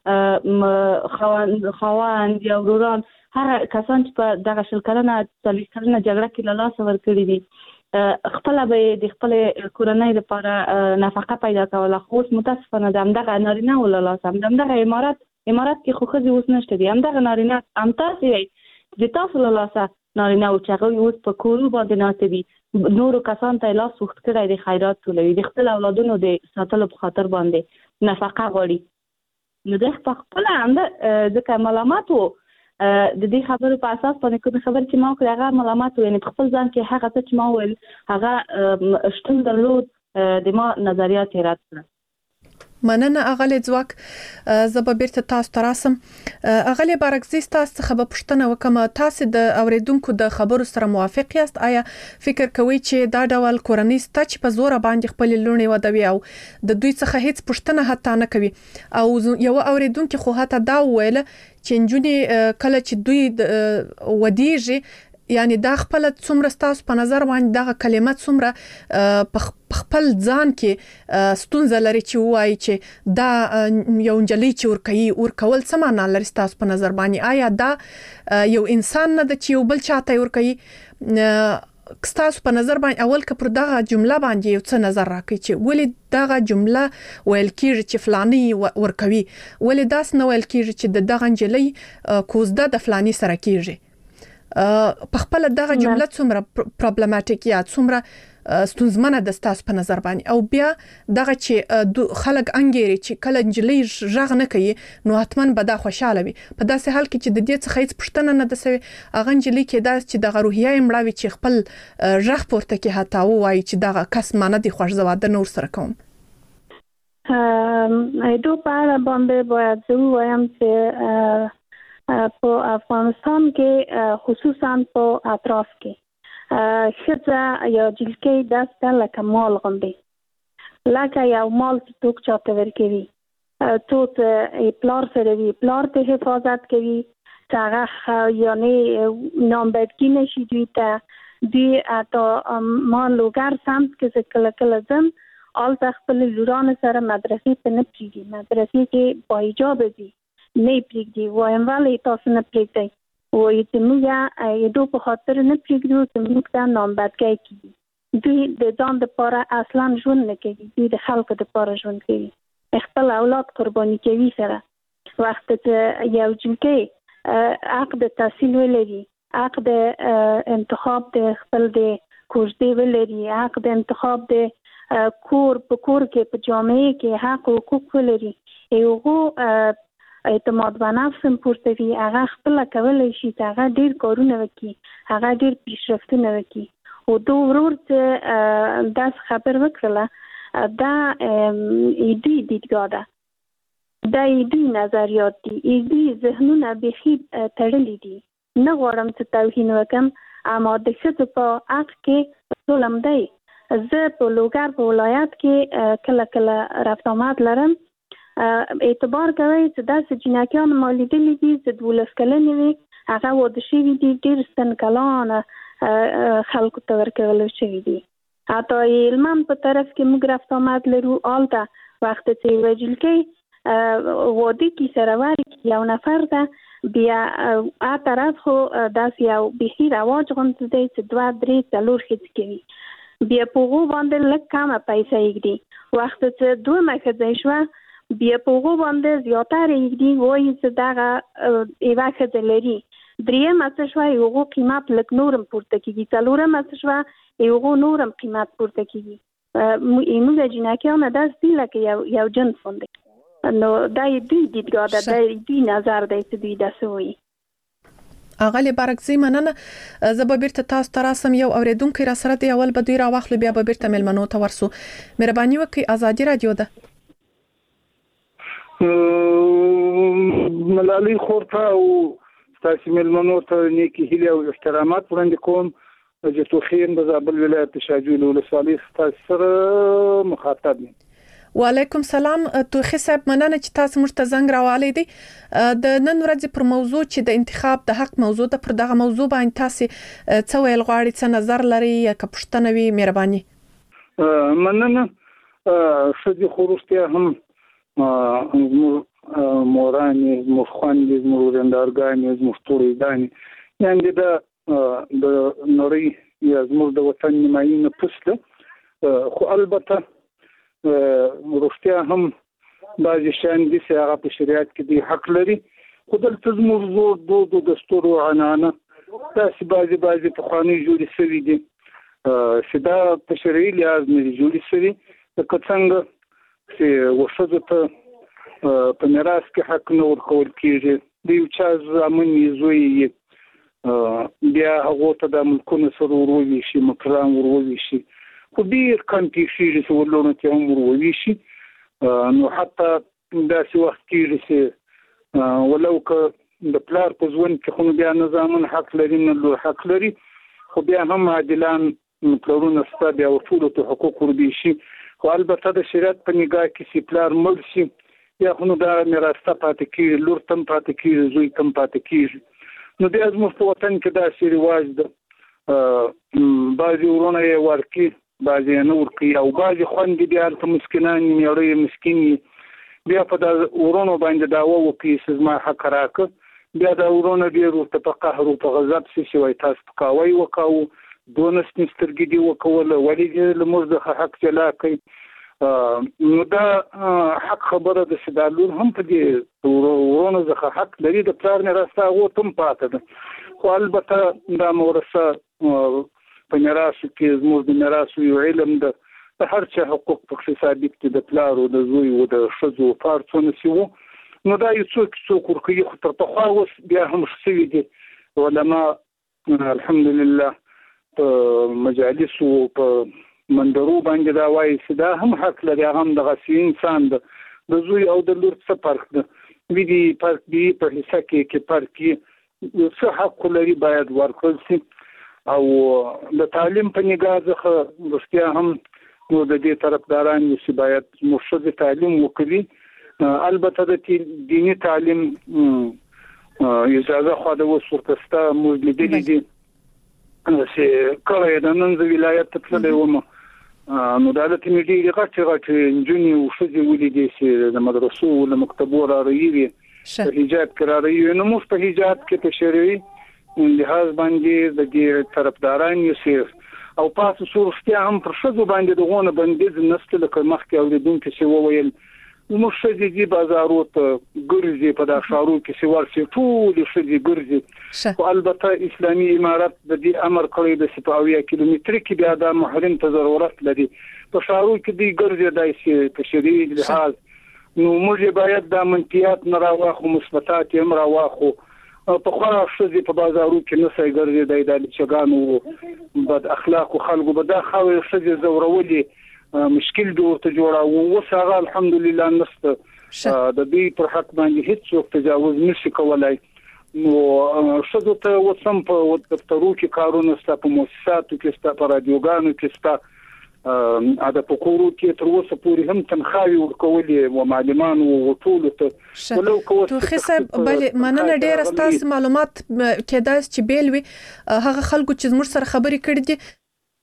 S4: خواند یا وروران هغه کسان چې په دغه شل کلنه څلوېښت کلنه جګړه کې له لاسه ورکړي دي خپله به د خپلې کورنۍ لپاره نفقه پیدا کوله خو اوس متاسفانه د همدغه نارینهو له لاسه د همدغه امارات امارات کې خو ښځې اوس نشته دي همدغه نارینه همتاسې وایي د تاسو له لاسه نارینه او چې هغوی اوس په کورو باندې ناستې دي نورو کسانو ته یې لاس اوږد کړی دی خیرات ټولوي د خپل اولادونو د ساتلو په خاطر باندې نفقه غواړي نو دی په خپله همده ځکه ملامت و د دې خبرو په اساس باندې کومې خبرې چې ما وکړې هغه ملامت و یعنې په خپل ځان کې هغه څه چې ما وویل هغه شتون درلود د ما نظریات یې رد کړه
S3: مننه اغلی ځواک زه به بیرته تاسو ته راسم اغلی بارکزي تاسو څخه به پوښتنه وکم تاسو د اوریدونکو د خبرو سره موافق یاست آیا فکر کوئ چې دا ډول کورنۍ ست چې په زور باندې خپل لونې ودوي او د دوی څخه هیڅ پوښتنه حتی نه کوي او یو اوریدونکو خو حتی دا ویل چې نجونې کله چې دوی ودیږي یعنی دا خپل څومره تاسو په نظر باندې دا کلمات څومره په خپل ځان کې ستونزه لري چې وایي چې دا یو انجلۍ چې ورکوي ورکول څه معنا لري تاسو په نظر باندې آیا دا یو انسان نه د چې یو بل چاته ورکوي تاسو په نظر باندې اول که پر دغه جمله باندې یو څه نظر راکړي چې ولې دغه جمله ویل کېږي چې فلانی ورکوي ولې داس نه ویل کېږي چې دغه انجلۍ کوزده د فلانی سره کېږي په خپل دغه جمله څومره پرابلماتیک یا څومره ستونزمنه د تاسو په نظر باندې او بیا دغه چې خلک انګيري چې کله انجلۍ ژغ نه کوي نو حتما به دا خوشاله وي په داسې حال کې چې د دې څخه هیڅ پوښتنه نه ده سوي هغه انجلۍ کې دا چې دغه روحیه یې مړاوي چې خپل ژغ پورته کې حتی وایي چې دغه کس مانه دي خوښ زواده نور سره کوم
S5: ایدو په باندې باید زه وایم چې په افغانستان کې خصوصا په اطراف کې ښځه یا جلکې داسته لکه مال غوندې لکه یو مال چې څوک چاته ورکوي څوک پلار سره وي پلار ته حفاظت کوي چې هغه یعنی نامبردګي نشي دوی ته دوی اتا ما لوګر سمت کې کله کله ځم آلته خپل لورانو سره مدرسې ته نه پرېږدي مدرسې کې با حجاب دي نه پرېږدي وایم ولې تاسو نه پرېږدئ وایي چې موږ یې دو په خاطر نه پرېږدو چې موږ ته نامبردګي کېږي دوی د ځان دپاره اصلا ژوند نه کوي دوی د خلکو دپاره ژوند کوي خپل اولاد قرباني کوي سره وخت چې یو جنکۍ حق د تحصیل ولري حق د انتخاب د خپل د کوژدې ولري حق د انتخاب د کور په کور کې په جامعه کې حق او حقوق ولري هغه اعتماد په نفس پورته وي هغه خپل کولای شي چې هغه ډیر کارونه وکړي هغه ډیر پیشرفتونه وکړي او دوه ورور ته داس خبر وکړه دا ایدی دیدګاه ده دا ایدی نظریات دي ایدی ذهنونه بخي تړلي دي نه غواړم چې توهین وکم اما د ښځو په حق کې ظلم دی زه په لوګر په ولایت کې کله کله رفت آمد لرم اعتبار کوي چې داسې جنکیان ما لیدلي دي چې دولس کلنې وي هغه واده شوي دي ډېر سن کلانه خلکو ته ورکول شوي دي حتی هلمند په طرف کې موږ رفت آمد لرو هلته وخت چې یوه جلکۍ واده کې سره ورکړي یو نفر ته بیا هغه طرف خو داسې یو بیخي رواج غوندې دی چې دوه درې څلور ښځې کوي بیا په هغو باندې لږ کمه پیسه یږدي وخت چې دویمه ښځه شوه بیا په هغو باندې زیاتره یږدي وایي چې دغه یوه ښځه لري درېیمه څه شوه هغو قیمت لږ نورم پورته کېږي څلورمه څه شوه هغو نورم قیمت پورته کېږي زموږ جنکیانو داسې دي لکه یو یو جنس غوندې نو دا یې دوی دیدګاه ده دا یې دوی نظر دی چې دوی داسې وایي
S3: اغلی بارکزی مننه زه به بیرته تاسو ته راسم یو اوریدونکی را سره دی اول به دوی را واخلو بیا به بیرته مېلمنو ته ورسو مهرباني وکړئ ازادي رادیو ده
S6: ملالۍ خور ته او ستاسو مېلمنو ته نیکې هیلې او احترامات وړاندې کوم چې توخیم د زابل ولایت شاجوی ولسوالۍ ستاسو سره مخاطب یم
S3: وعلیکم سلام توخی صاحب مننه چې تاسو موږ ته زنګ راوړی دی د نن ورځې پر موضوع چې د انتخاب د حق موضوع ده پر دغه موضوع باندې تاسو څه ویل غواړئ څه نظر لرئ یا که پوښتنه وي مهرباني
S6: مننه ښځې خو وروسته هم مورانې زموږ خویندې زموږ ورندارګانې زموږ توریګانې یعنې د د نړۍ یا زموږ د وطن نیمایي نفوس ده خو البته وروسته هم بعضې شیان دي چې هغه په شریعت کې دوی حق لري خو دلته زموږ زوړ دود او دستور او عنعنه داسې بعضې بعضې پخوانۍ جوړې شوي دي چې دا په شرعي لحاظ نه دي جوړې شوي لکه څنګه چې وښځو ته په میراث کې حق نه ورکول کېږي د یو چا زامن یې زوی یې بیا هغو ته د ملکونو سره ور وویشي مکران ور وویشي خو ډېر کم کېږي چې ولونو ته هم ور وویشي نو حتی داسې وخت کېږي چې ولو که د پلار په ژوند کې خو بیا نه زامن حق لري نه لور حق لري خو بیا هم عادلان پلرونه شته بیا ټولو ته حقوق وربیشي خو البته د شریعت په نګاه کې چې پلار مړ شي یا خو نو دا میراث ته پاتې کېږي لور ته هم پاتې کېږي زوی ته هم پاتې کېږي نو بیا زموږ په وطن کې داسې رواج ده بعضې ورونه یې ورکي بعضې یې نه ورکوي او بعضې خویندې بیا هلته مسکینان یې میړه یې مسکین یې بیا په دا ورونو باندې دعوه وکړي چې زما حق راکړه بیا دا ورونه ډېر ورته په قهر او په غضب شي چې وایي تاسو پکاوی وکاوه دونه سپین سترګې دې وکوله ولې دې له موږ څخه حق جلا کوي نو دا حق خبره ده چې دا لور هم په دې ورونو څخه حق لري د پلار میراث ته هغو ته هم پاته ده خو البته دا مورثه په میراثو کې زموږ د میراثو یو علم ده د هر چا حقوق پکښې ثابت دي د پلار او د زوی او د ښځو پار څونه چې وو نو دا یو څوک څوک ورکوي خو تر پخوا اوس بیا هم شوي دي علما الحمدلله په مجالسو په منډرو باندې دا وایي چې دا هم حق لري هغه هم دغسې انسان ده د زوی او د لور څه فرق ده وي دي فرق دي په حصه کې کې فرق کې څه حق لري باید ورکړل شي او د تعلیم په نګاه څخه وروستیا هم نو د دې طرفداران چې باید مرشد تعلیم وکړي البته د دینی تعلیم اجازه خو د وسورتستا موجودې دي چې کله د نن ولایت ته تللی وم نو دا د تیمیډي غټ غټ انجونی او شذي ولیدي چې د مدرسو او د مکتبو را رہی په حجاب قرار یې نو مو په حجاب کې په شرعي لحاظ باندې د دې طرفداران یې او پاسو صورتیا هم پر شذو باندې دغونه باندې نسل لکه مخکې اوریدونکو چې وویل نو شذي دی بازارو ته ګرځي په دا شارو کې چې ورسي ټول شذي ګرځي او البته اسلامي امارت د دې امر کړی د سپاویه کیلومتر کې بیا د محرم ته ضرورت لري په شارو کې دی ګرځي دای چې په شریعي لحاظ نو موږ باید د منطقيات نه راوخو مثبتات هم راوخو په خورا شذي په بازارو کې نه سي ګرځي دای د چګانو بد اخلاق او خلکو به دا خو شذي زورولي مشکل جوړ ته جوړاو او سره الحمدلله نسته د دې پر حق باندې هیڅ څوک تجاوز نشي کولای نو شذو ته وسم په دفترو کې کارونه ستاسو په مؤسساتو کې ستاسو په رادیوګانو کې ستاسو اده په کورو کې تر اوسه پورې هم تنخواهي ورکولې او معلمان او ټول ته
S3: ولو کوو تو حساب بل مننه ډیر ستاسو معلومات کېدای چې بیلوي هغه خلکو چې موږ سره خبرې کړې دي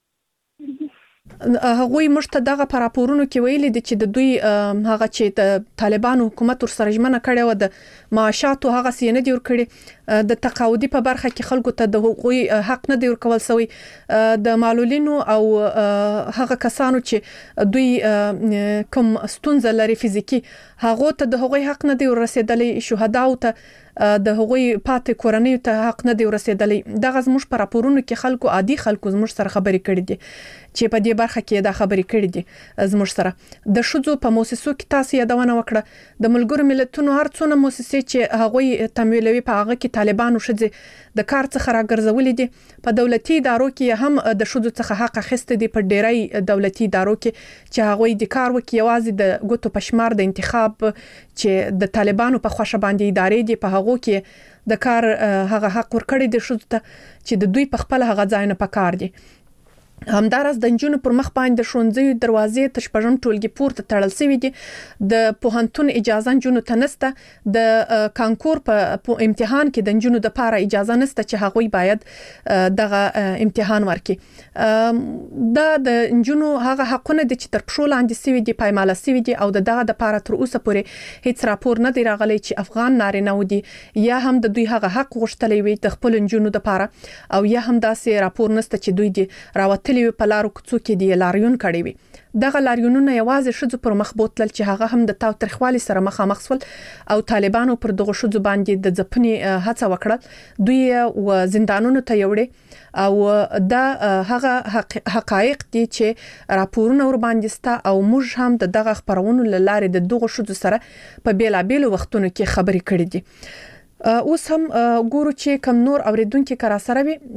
S3: هغوی مشته دغه پر راپورونو کې ویلي دي چې د دوی هغه چې د طالبان حکومت ور سره ژمنه کړې و د معاشاتو هغه سینه دی ور کړې د تقاعدي په برخه کې خلکو ته د حقوقي حق نه دی ور کول سوی د معلولینو او هغه کسانو چې دوی کوم ستونزه لري فزیکی هغه ته د حقوقي حق نه دی ور رسیدلې شهداو ته د هغوی پاتې کورنۍ ته حق نه دی رسیدلې دغه زموږ پر راپورونو کې خلکو عادي خلکو زموږ سره خبرې کړې دي چې په دې برخه کې دا خبرې کړې دي زموږ سره د شذو په مؤسسو کې تاسو یادونه وکړه د ملګرو ملتونو هر څونه مؤسسې چې هغوی تمویلوي په هغه کې طالبانو شذ د کار څخه راګرځولې دي په دولتي ادارو کې هم د شذو څخه حق اخیسته دي په ډیری دولتي ادارو کې چې هغوی د کار وکي یوازې د ګوتو پشمار د انتخاب چې د طالبانو په خوښه باندې ادارې دي په هغه کې د کار هغه حق ورکړي دي شذو ته چې د دوی په خپل هغه ځای نه پکار دي همدارس د جنونو پر مخ باندې شونځي دروازې ته شپږم ټولګي پورته تړل شوی دي د پوهنتون اجازه جنونو ته نسته د کانکور په امتحان کې د جنونو د پاره اجازه نسته چې هغوی باید دغه امتحان ورکړي دا د جنونو هغه حقونه دي چې تر پښو لاندې شوی دي پایماله شوی دي او دغه د پاره تر اوسه پورې هیڅ راپور نه دی راغلی چې افغان نارینه ودي یا هم د دوی هغه حق غوښتلی وي د خپل جنونو د پاره او یا هم داسې راپور نسته چې دوی دي راوت تلوي په لارو کوڅو کې دی لاریون کړی وي دغه لاریونونه یوازې شذو پر مخ بوتل چې هغه هم د تاو ترخوالي سره مخامخ سول او طالبانو پر دغه شذو باندې د ځپنې هڅه وکړه دوی و زندانونو ته یوړي او دا هغه حقایق دي چې راپورونه ور باندې ستا او موږ هم د دغه خبرونو لاره د دغه شذو سره په بیلابېلو وختونو کې خبرې کړې دي اوس هم ګورو چې کم نور اوریدونکو کرا سره وي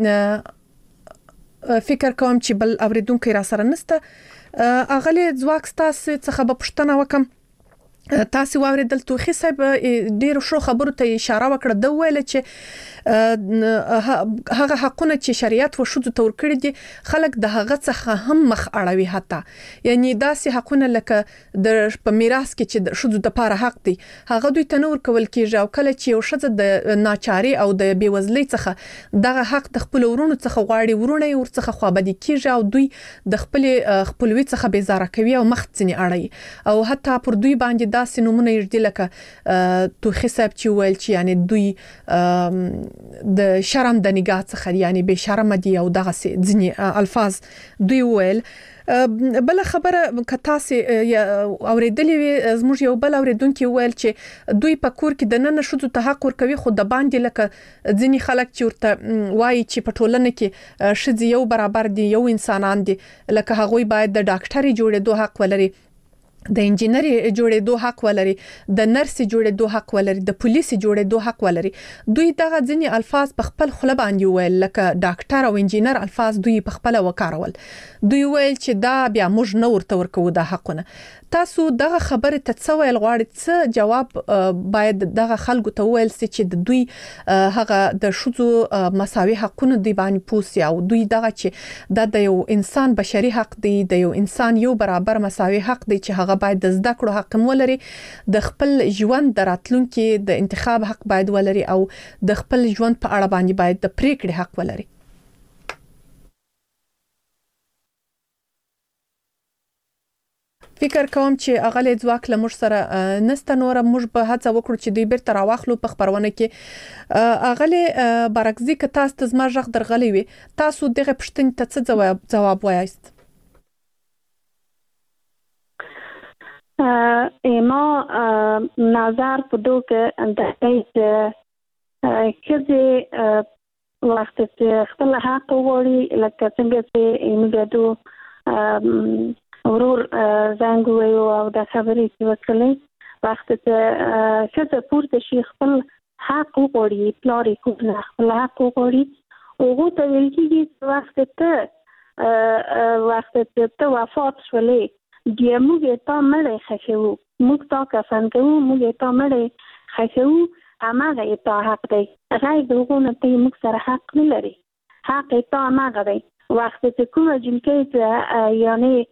S3: فکر کوم چې بل اوریدونکو را سره نسته اغلی ځواک تاسو څخه به پښتنه وکم تاسو واوریدل توخي صاحب ډیر شو خبرو ته اشاره وکړه د ویل چې هغه حقونه چې شریعت و شذو تور کړی دي خلک د هغه څخه هم مخ اړوي حتی یعنی داسې حقونه لکه د په میراث کې چې شذو د پاره حق دي هغه دوی ته نور کول کیږي او کله چې یو شذ د ناچاري او د بیوزلۍ څخه دغه حق د خپل ورونو څخه غواړي ورونه ور څخه خوابدي کیږي او دوی د خپل خپلوي څخه بیزاره کوي او مخ ځنی اړي او حتی پر دوی باندې داسې نمونه یې لکه تو حساب چې ویل چې یعنی دوی د شرم د نگاه څخه یعنی به شرم دي او دغه ځنی الفاظ دوی ویل بل خبره کتاسي اوریدلې وي زموږ یو بل اوریدونکو ویل چې دوی په کور کې د نن شذو ته حق ورکوي خو د باندې لکه ځینی خلک چې ورته وایي چې په ټولنه کې شذ یو برابر دي یو انسانان دي لکه هغوی باید د ډاکټري جوړېدو حق ولري د انجینر جوړېدو حق ولري، د نرس جوړېدو حق ولري، د پولیس جوړېدو حق ولري. دوی دغه ځینی الفاظ په خپل خله باندې ویل، لکه ډاکټر او انجینر الفاظ دوی په خپل وکارول. دوی ویل چې دا بیا موږ نه ورته ورکو د حقونه. تاسو دغه خبره ته څه ویل غواړئ؟ څه جواب باید دغه خلکو ته ویل سي چې د دوی هغه د شذو مساوي حقونه دی باندې پوسي، او دوی دغه چې د یو انسان بشري حق دی، د یو انسان یو برابر مساوي حق دی چې هغه باید د زده کړو حق ولري، د خپل ژوند د راتلونکي د انتخاب حق باید ولري، او د خپل ژوند په اړه باندې باید د پریکړې حق ولري. فکر کوم چې اغلی ځواک له موږ سره نسته، نور موږ به هڅه وکړو چې دوی بیرته راواخلو په خبرونه کې. اغلی برعکسي که تاسو ته زما غږ درغلی وي، تاسو دغه پوښتنې ته څه جواب وایاست؟
S5: ما نظر په دو کې د هیڅ کله وخت چې خپل حق وغواړي، لکه څنګه چې موږ ورور زنګ ویو او د خبرې چې وکړلې، وخت چې ښځه پورته شي خپل حق وغواړي، پلار یې کوم خپل حق وغواړي، هغو ته ویل کېږي چې وخت ته وخت چې ته وفات شولې، بیا موږ یې تا مړی ښخوو، موږ تا کفن کوو، موږ یې تا مړی ښخوو، هماغه یې تا حق دی. غیر د هغو نه ته موږ سره حق نه لري، حق یې تا هماغه دی. وخت چې کومه جنکۍ ته یعنې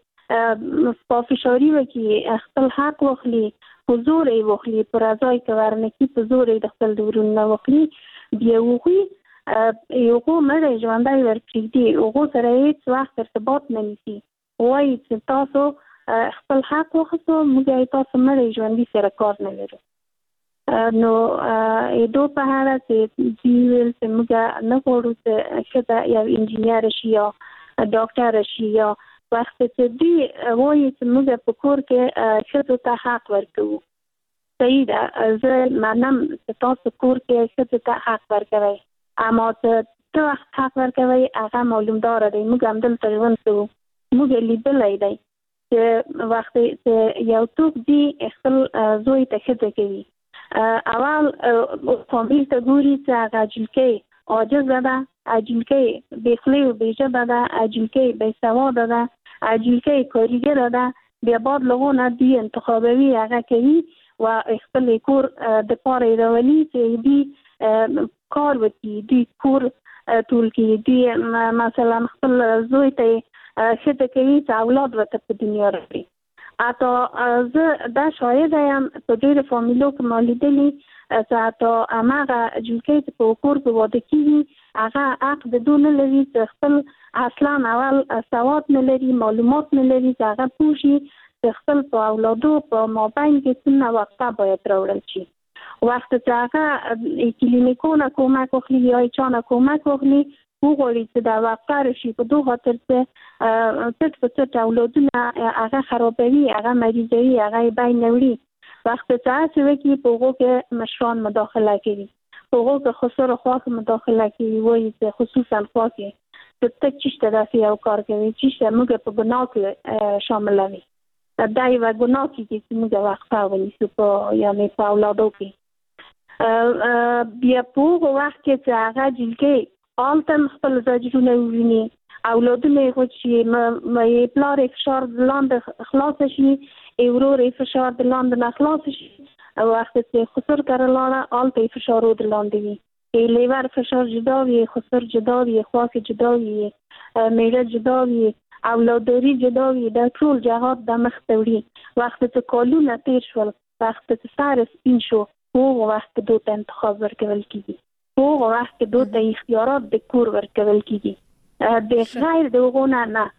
S5: په فشاري وکړي خپل حق واخلي، په زور یې واخلي، په رضا یې که ورنکړي، په زور یې د خپل د ورونو نه واخلي، بیا هغوی هغو مړی ژوندی ورپرېږدي، هغو سره هېڅ وخت ارتباط نه نیسي، وایي چې تاسو خپل حق واخلو، موږ یې تاسو مړی ژوندي سره کار نه لرو. نو دو په اړه چې دوی ویل چې موږ نه غواړو چې ښځه یو انجینر شي یا ډاکټر شي، یا وخت چې دوی وایي چې موږ په کور کې ښځو ته حق ورکوو. صحیح ده، زه منم چې تاسو کور کې ښځو ته حق ورکوئ، اما چې ته وخت حق ورکوئ هغه معلومداره دی. موږ همدلته ژوند کوو، موږ یې لیدلی دی چې وخت چې یو څوک دی خپل زوی ته ښځه کوي، اول فامیل ته ګوري چې هغه جلکۍ عاجزه ده، جلکۍ بې خولې او بې ژبه ده، جلکۍ بې سواده ده، جلکۍ کارګره ده، بیا بعد له هغو نه دوی انتخابوي، هغه کوي و خپل کور د پاره یې راولي چې دوی کار وکړي، دوی کور ټول کړي، دوی مثلا خپل زوی ته ښځه کوي چې اولاد ورته په دنیا راوړي. حتی زه دا شاهده یم په ډېرو فامیلو کې ما لیدلي چې حتی هماغه جلکۍ چې په کور کې واده کېږي هغه حق د دو نه لري چې خپل اصلا اول سواد نه لري، معلومات نه لري چې هغه پوه شي چې خپل په اولادو په مابین کې څومره وقفه باید راوړل شي. وخت چې هغه کلینیکو نه کمک واخلي یا چا نه کمک واخلي، وغواړي چې دا وقفه راشي، په دو خاطر چې څټ په څټ اولادونه هغه خرابوي، هغه مریضوي، هغه یې بین نه وړي. وخت چې هڅې وکړي په هغو کې مشران مداخله کوي، په هغو کې خسر خوا کې مداخله کوي، وایي چې خصوصا خوا کې چې ته چېشته داسې یو کار کوي، چېشته موږ په ګناه کې شاملوي، دا یوه ګناه کېږي چې موږ وقفه ونیسو په یعنې په اولادو کې. بیا په هغو وخت کې چې هغه جلکۍ هلته هم خپل زجرونه وویني، اولادونه یې غوڅ شي، پلار یې فشار د لاندې خلاصه شي، ورور یې فشار د لاندې نه خلاصه شي، وخت چې خسر کره لاړه هلته یې فشارو د لاندې وي، لیور فشار جدا وي، خسر جدا وي، خواص جدا وي، میړه جدا وي، اولادداري جدا وي، دا ټول جهات د مخ ته وړي. وخت چې کالونه تیر شول، وخت چې سر سپین شو، هغه وخت کې دوی ته انتخاب ورکول کېږي، هغه وخت کې دوی ته اختیارات د کور ورکول کېږي، د غیر د هغو نه نه.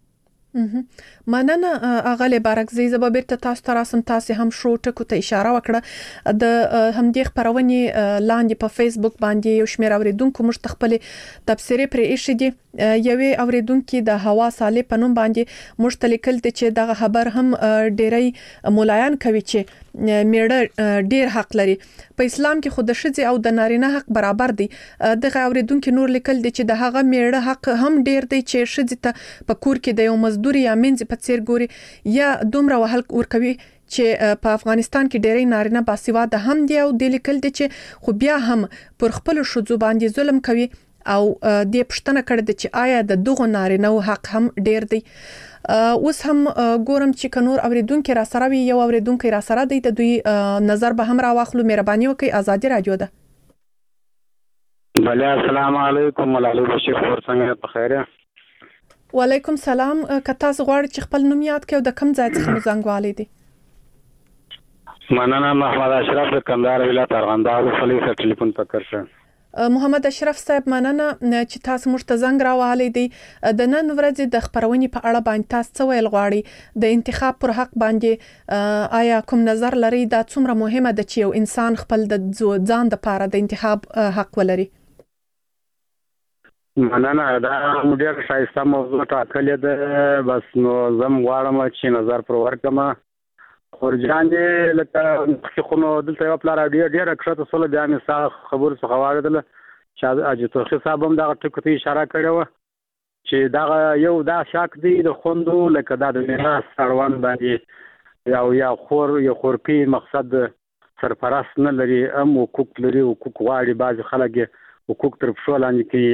S3: مننه اغلی برعکسي، زه به بیرته تاسو ته راسم. تاسې هم شو ټکو ته اشاره وکړه. د همدې خپرونې لاندې په فیسبوک باندې یو شمېر اوریدونکو موږ ته خپلې تبصرې پرې ایښې دي. یوې اوریدونکي د هوا صالح په نوم باندې موږ ته لیکل دي چې دغه خبر هم ډېری مولایان کوي چې میړه ډیر حق لري. په اسلام کې خود شذ او د نارینه حق برابر دي. د اوریدونکو نور لیکل دي چې د هغه میړه حق هم ډیر دی چې شذ ته په کور کې د یو مزدور یا منځ په څیر ګوري یا دومره وهل ورکوي چې په افغانستان کې ډېری نارینه باسواده هم دي او د لیکل دي چې خو بیا هم پر خپل شذو باندې ظلم کوي او د پښتنه کړه چې آیا د دغه نارینه حق هم ډیر دی. اوس هم ګورم چې کنور اوریدونکو را سره وي یو اوریدونکو را سره دی د دوی نظر به هم را واخلو. مهرباني وکړئ. آزادي رادیو ده.
S9: بله السلام علیکم ملالي بشیر خور څنګه په خیره؟
S3: وعلیکم سلام. که تاسو غواړئ چې خپل نوم یاد کړئ د کوم ځای څخه مو زنګ والی دی؟
S9: مننه. محمد اشرف د کندهار ولایت ارغنداب ولسوالۍ څخه ټلیفون پکړ شه.
S3: محمد اشرف صاحب مننه چې تاسو موږ ته زنګ راوهلی دی. د نن ورځې د خبرونې په اړه باندې تاسو څه ویل غواړئ؟ د انتخاب پر حق باندې آیا کوم نظر لري؟ دا څومره مهمه ده چې یو انسان خپل د ځان د پاره د انتخاب حق ولري؟
S9: مننه. دا ډېر ښایسته موضوع ټاکلې ده. بس نو زم غواړم چې نظر پر ورکړم. خورجان دې لکه خو نو دلته یو پلار ډېر ډېر کښته سول بیا مې ستا خبرو څخه واورېدله چې حاجي توخي صاحب هم دغه ټکو ته اشاره کړې وه چې دغه یو دا شک دی د خوندو لکه دا د میراث اړوند باندې یا یا خور یا خورپي مقصد سرپرست نه لري هم حقوق لري حقوق غواړي. بعضې خلک یې حقوق تر پښو لاندې کوي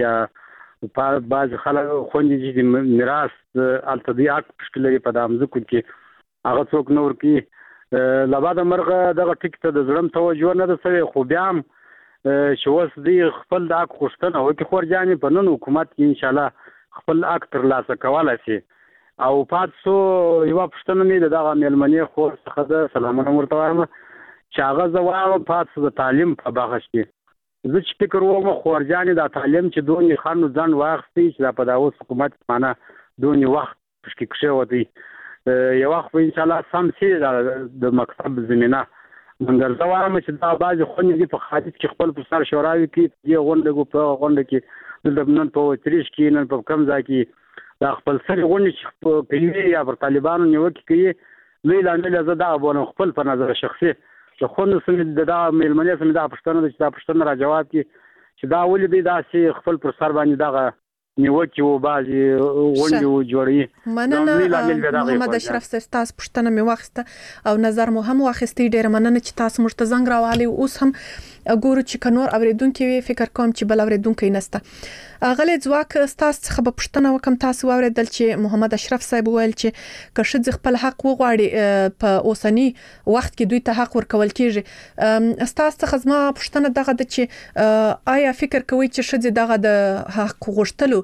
S9: یا بعضې خلک خوندې چې د میراث هلته دوی حق پشکې لري په دا مځکو کې هغه څوک نه ورکوي. له بعده مرغه دغه ټکي ته د زړه توجه نه ده سوې خو بیا هم چې اوس دوی خپل د حق غوښتنه وکړي خورجانې په نن حکومت کې انشاءالله خپل حق ترلاسه کولی شي. او پاتې سو یوه پوښتنه مې د دغه مېلمنې خور څخه ده سلامونه ورته وایم چې هغه زه وایم پاتې سو د تعلیم په بخش کې زه چې فکر وم خورجانې دا تعلیم چې دونې خانو ځان واخیستی چې دا په دا اوس حکومت معنا دونې وخت پشکې کښېوتی یو وخت به انشاءالله سم شي د مکتب زمینه. مګر زه وایم چې دا بعضې خوندې دي په خارج کې خپل پر سر شوراوي کوي دې غونډه کو په غونډه کې دلته نن په اتریش کې نن په کوم ځای کې دا خپل سرې غونډې چې کوي یا پر طالبانو نیوکې کوي لوی لامل زه دغه بولم خپل په نظر شخصي د خوندو سمې د دغه مېلمنې سمې دا پوښتنه ده چې دا پوښتنه را جواب کړي چې دا ولې دوی داسې خپل پر سر باندې دغه نیوکې و بعضې غونډې و جوړوي.
S3: مننه محمد اشرف صاحب تاسو پوښتنه مې واخیسته او نظر مو هم واخیستی. ډېره مننه چې تاسو موږ ته زنګ راوهلی. اوس هم ګورو چې که نور اورېدونکي وي فکر کوم چې بل اورېدونکی نشته. غلی ځواک ستاسو څخه به پوښتنه وکړم. تاسو واورېدل چې محمد اشرف صاحب وویل چې که ښځې خپل حق وغواړي په اوسني وخت کې دوی ته حق ورکول کېږي. ستاسو څخه زما پوښتنه دغه ده چې آیا فکر کوئ چې ښځې دغه د حق غوښتلو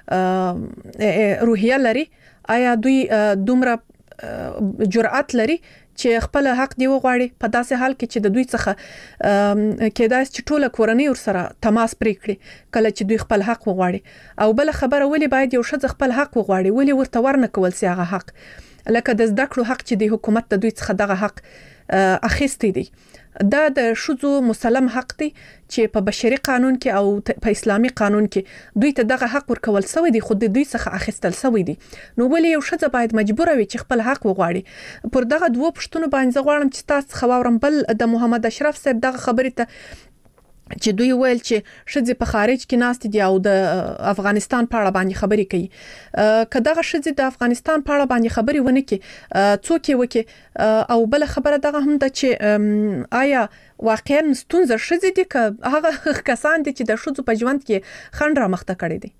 S3: روحیه لري؟ آیا دوی دومره جرأت لري چې خپل حق دی وغواړي په داسې حال کې چې د دوی څخه کېدای چې ټوله کورنۍ ورسره تماس پرې کړي کله چې دوی خپل حق وغواړي؟ او بل خبره ولې باید یو ښځه خپل حق وغواړي؟ ولې ورته ورنه کول سي هغه حق لکه د زده کړو حق چې د حکومت د دوی څخه دغه حق اخیستی دی؟ دا د ښځو مسلم حق دی چې په بشري قانون کې او په اسلامي قانون کې دوی ته دغه حق ورکول سوی دی خو د دوی څخه اخیستل سوی دی. نو ولې یو ښځه باید مجبوره وي چې خپل حق وغواړي؟ پر دغه دوه پوښتنو باندې زه غواړم چې تاسو څخه واورم. بل د محمد اشرف صاحب دغه خبرې ته چې دوی ویل چې ښځې په خارج کې ناستې دي او د افغانستان په اړه باندې خبرې کوي. که دغه ښځې د افغانستان په اړه باندې خبرې ونه کړي څوک یې وکړي؟ او بل خبره دغه هم ده چې آیا واقعا ستونزه ښځې دي که هغه کسان دي چې د ښځو په ژوند کې خنډ رامخته کړی دی؟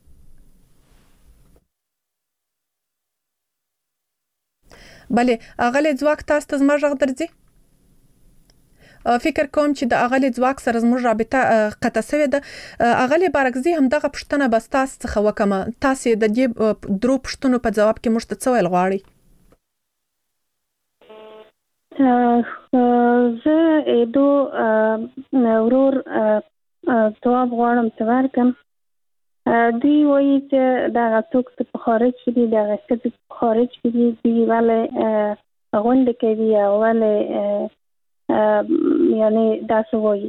S3: بلې اغلی ځواک تاسو ته زما غږ درځي؟ فکر کوم چې د اغلی ځواک سره زموږ رابطه قطع شوې ده. اغلی بارکزي هم دغه پوښتنه بس تاسو څخه وکم. تاسو د دې درو پوښتنو په جواب کې موږ ته څه ویل غواړئ؟
S5: زه دو ورور جواب غواړم چې ورکم. دوی وایي چې دغه څوک چې په خارج کې دي دغه ښځې په خارج کې دي دوی ولې غونډې کوي او ولې یعنی داسې وایي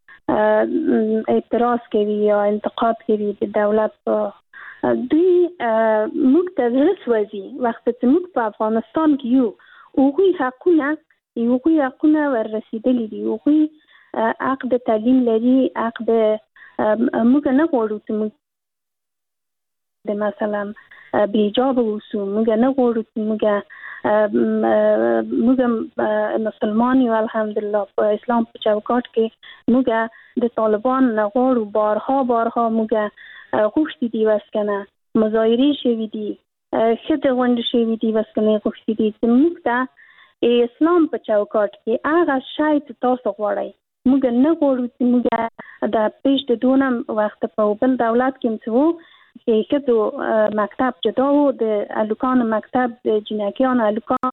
S5: اعتراض کوي یا انتقاد کوي د دولت. دوی موږ ته زړه سوځي وخت چې موږ په افغانستان کې یو هغوی حقونه یوغوی حقونه ور رسیدلی دي. یوغوی حق د تعلیم لري، حق د موږ نه غواړو چې موږ د مثلا بیجاب اوسو، موږ نه غواړو چې موږ موږ مسلمان یو الحمدلله په اسلام په چوکاټ کې موږ د طالبان نه غواړو. بارها بارها موږ غوښتي دي وسکنه مظاهرې شوي دي، ښځې غونډې شوي دي، وسکنې غوښتي دي چې موږ ته اسلام په چوکاټ کې هغه شی چې تاسو غواړئ موږ نه غواړو چې موږ د پیش د دونه وخت په بل دولت کې مڅو چې ښځو مکتب جدا و، د الوکانو مکتب د جنکیانو الوکان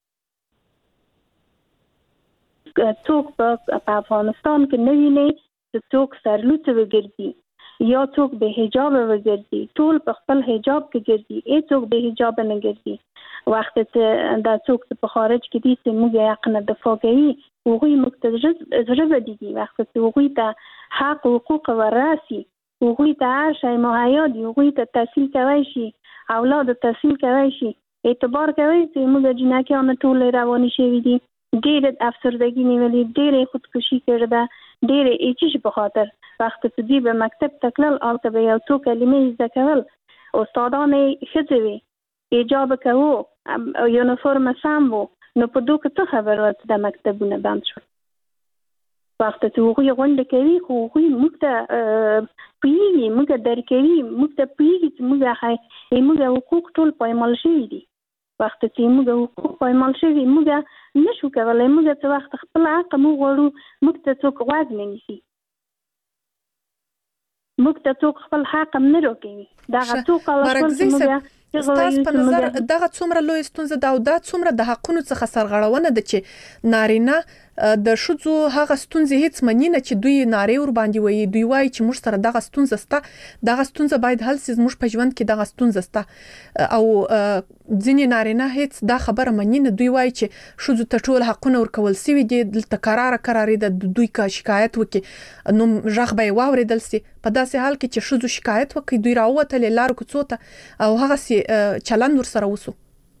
S5: څوک په افغانستان کې نه ویني چې څوک سرلوڅ وګرځي یا څوک به حجاب وګرځي، ټول په خپل حجاب کې ګرځي، هیڅوک به حجاب نه ګرځي. وخت چې دا څوک په خارج کې دي چې موږ حق نه دفاع کوي، هغوی موږ ته زړه بدیږي. وخت چې هغوی ته حق حقوق وراسي، هغوی ته هر شی مهیا دي، هغوی ته تحصیل کوی شي، اولاد تحصیل کوی شي، اعتبار کوي چې موږ جنکیان ټول رواني شوي دي، ډېر افسردګي نیولې، ډېر خودکشي کړې ده، ډېر هیڅ په خاطر. وخت چې دوی به مکتب تکلل هلته به یو څو کلمې زده کول، استادان یې ښځې وې، حجاب کوو، یونیفورم سم و، نو په دوی څه خبر وه چې دا مکتبونه بند شول. وخت چې هغوی غونډه کوي خو هغوی موږ ته پوهېږي، موږ درک کوي، موږ ته پوهېږي چې موږ موږ حقوق ټول پایمال شوي دي. وخت چې موږ حقوق پایمال شوي موږ نشو کولی، موږ څه وخت خپل حق موږ غواړو، موږ ته څوک غوږ نه نیسي، موږ ته څوک خپل حق هم نه راکوي. دغه څو کاله ټول چې موږ
S3: ستاسو په نظر دغه څومره لوی ستونزه ده او دا څومره د حقونو څخه سرغړونه ده چې نارینه د ښځو هغه ستونزې هیڅ مني نه چې دوی نارې ور باندې وایي، دوی وایي چې موږ سره دغه ستونزه شته، دغه ستونزه باید حل شي، موږ په ژوند کې دغه ستونزه شته، او ځینې نارینه هیڅ دا خبره مني نه، دوی وایي چې ښځو ته ټول حقونه ورکول شوي دي، دلته قراره قرارې ده، دوی که شکایت وکړي نو غږ به یې واورېدل شي. په داسې حال کې چې ښځو شکایت وکړي دوی راووتلې لارو کوڅو ته او هغسې چلند ورسره وسو.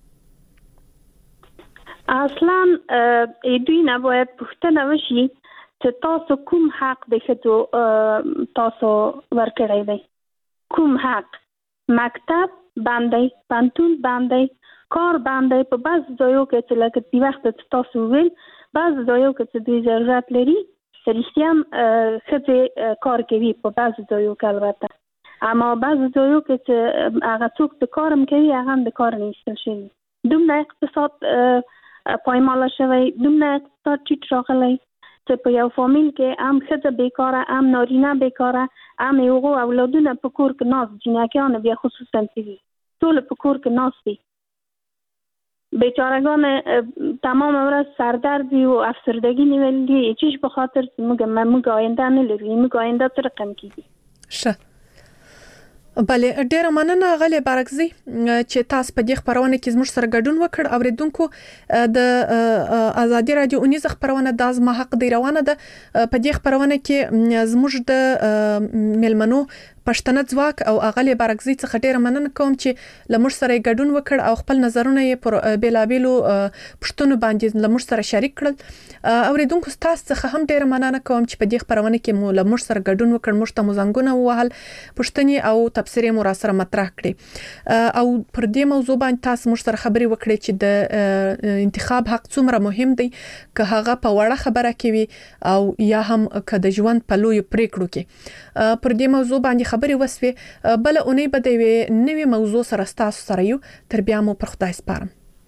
S5: اصلا دوی نه باید پوښتنه وشي چې تاسو کوم حق د ښځو تاسو ورکړی دی، کوم حق؟ مکتب باندې، پوهنتون باندې، کار باندې. په بعض ځایو کې چې لکه د وخت چې تاسو ویل بعض ځایو کې چې دوی ضرورت لري رښتیا هم ښځې کار کوي په بعض ځایو کې البته، اما بعض ځایو کې چې هغه څوک د کار هم کوي هغه هم د کار نه ایستل شوي. دومره اقتصاد پایماله شوی، دومره اقتصاد ټیټ راغلی چې په یو فامیل کې هم ښځه بیکاره، هم نارینه بیکاره، هم یې هغو اولادونه په کور کې ناست، جنکیان بیا خصوصا چې وي ټول په کور کې ناست دي، بیچارهګان تمام ورځ سردرد وي او افسردګي نیولې دي، هیڅ په خاطر چې موږ موږ آینده نه لرو، موږ آینده څه رقم کېږي.
S3: ښه، بله ډیره مننه غلې بارکزي چې تاسو په دې خبرونه کې زموږ سره ګډون وکړ. اوریدونکو د ازادي رادیو اونیز خبرونه د ازما حق دی روانه ده. په دې خبرونه کې زموږ د ملمنو پښتنه ځواک او اغلې بارکزي څخه ډیره مننه کوم چې لمر سره ګډون وکړ او خپل نظرونه یې پر بیلابیلو پښتنو باندې لمر سره شریک کړل. اوریدونکو تاسو څخه هم ډیره مننه کوم چې په دې خبرونه کې مو لمر سره ګډون وکړ، موږ ته مزنګونه ووهل، پښتني او تفسیري مو را سره مطرح کړي او پر دې موضوع باندې تاسو موږ سره خبري وکړي چې د انتخاب حق څومره مهم دی، که هغه په وړه خبره کې وي او یا هم که د ژوند په لوی پریکړو کې. پر دې موضوع باندې خبري وسوي. بل اونۍ به د نوې موضوع سره تاسو سره یو، تر بیا مو پر خدای سپارم.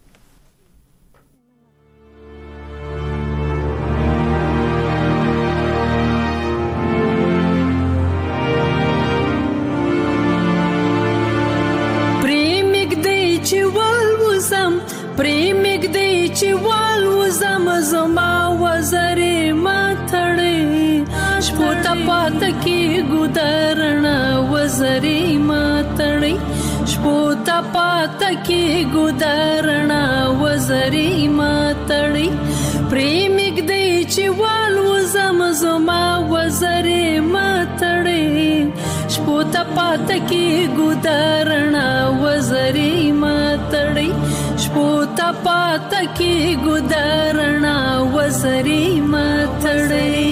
S10: پریمګ دی چې وال وزم زما وزرې ماتړې شپو ته پات کې ګودرنا وزرې ماتړې شپو ته پات کې ګودرنا وزرې ماتړې پریمګ دی چې وال وزم زما وزرې ماتړې شپو ته پات کې ګودرنا وزرې ماتړې شپو ته پاته کې ګدارنا وزري ماتړې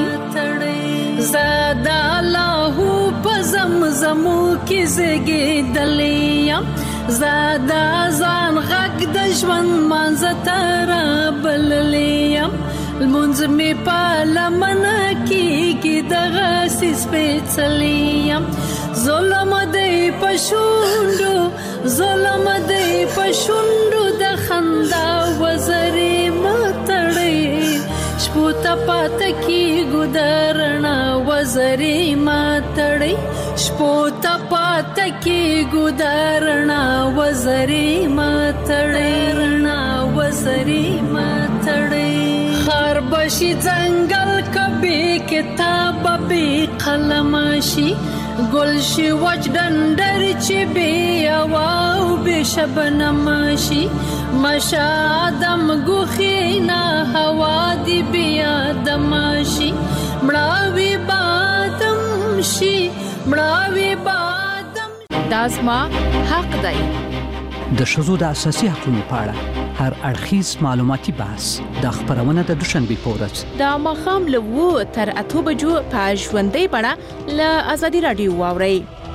S10: زادا الله په زمزمو کې زګېدلې زادا ځان غږ د ژوند منځ تر بللې المنځ می په لمنه کې دغه سپېڅلې ظلم دی پښوندو ظلم دی پښوندو د خندا وزري ماتړې شپو ته پاته کې ګدارنا وزري ماتړې شپو ته پاته کې ګدارنا وزري ماتړې رڼا وزري ماتړې خار بشي ځنګل کبي کتاب به قلم شي ګل شي وچ ډنډر چې بي او به شبنم شي مشادم ګوخینا هوا دی بیا دمشي مړاوي بادم شي مړاوي بادم
S2: دازما حق دی
S11: د شذو د اساسي حقوقو په اړه هر اړخیز معلوماتي بحث د خبرونه د دوشنبه په ورځ
S2: د ماخام له وو تر اته بجو په ژوندۍ بڼه له ازادي رادیو واوري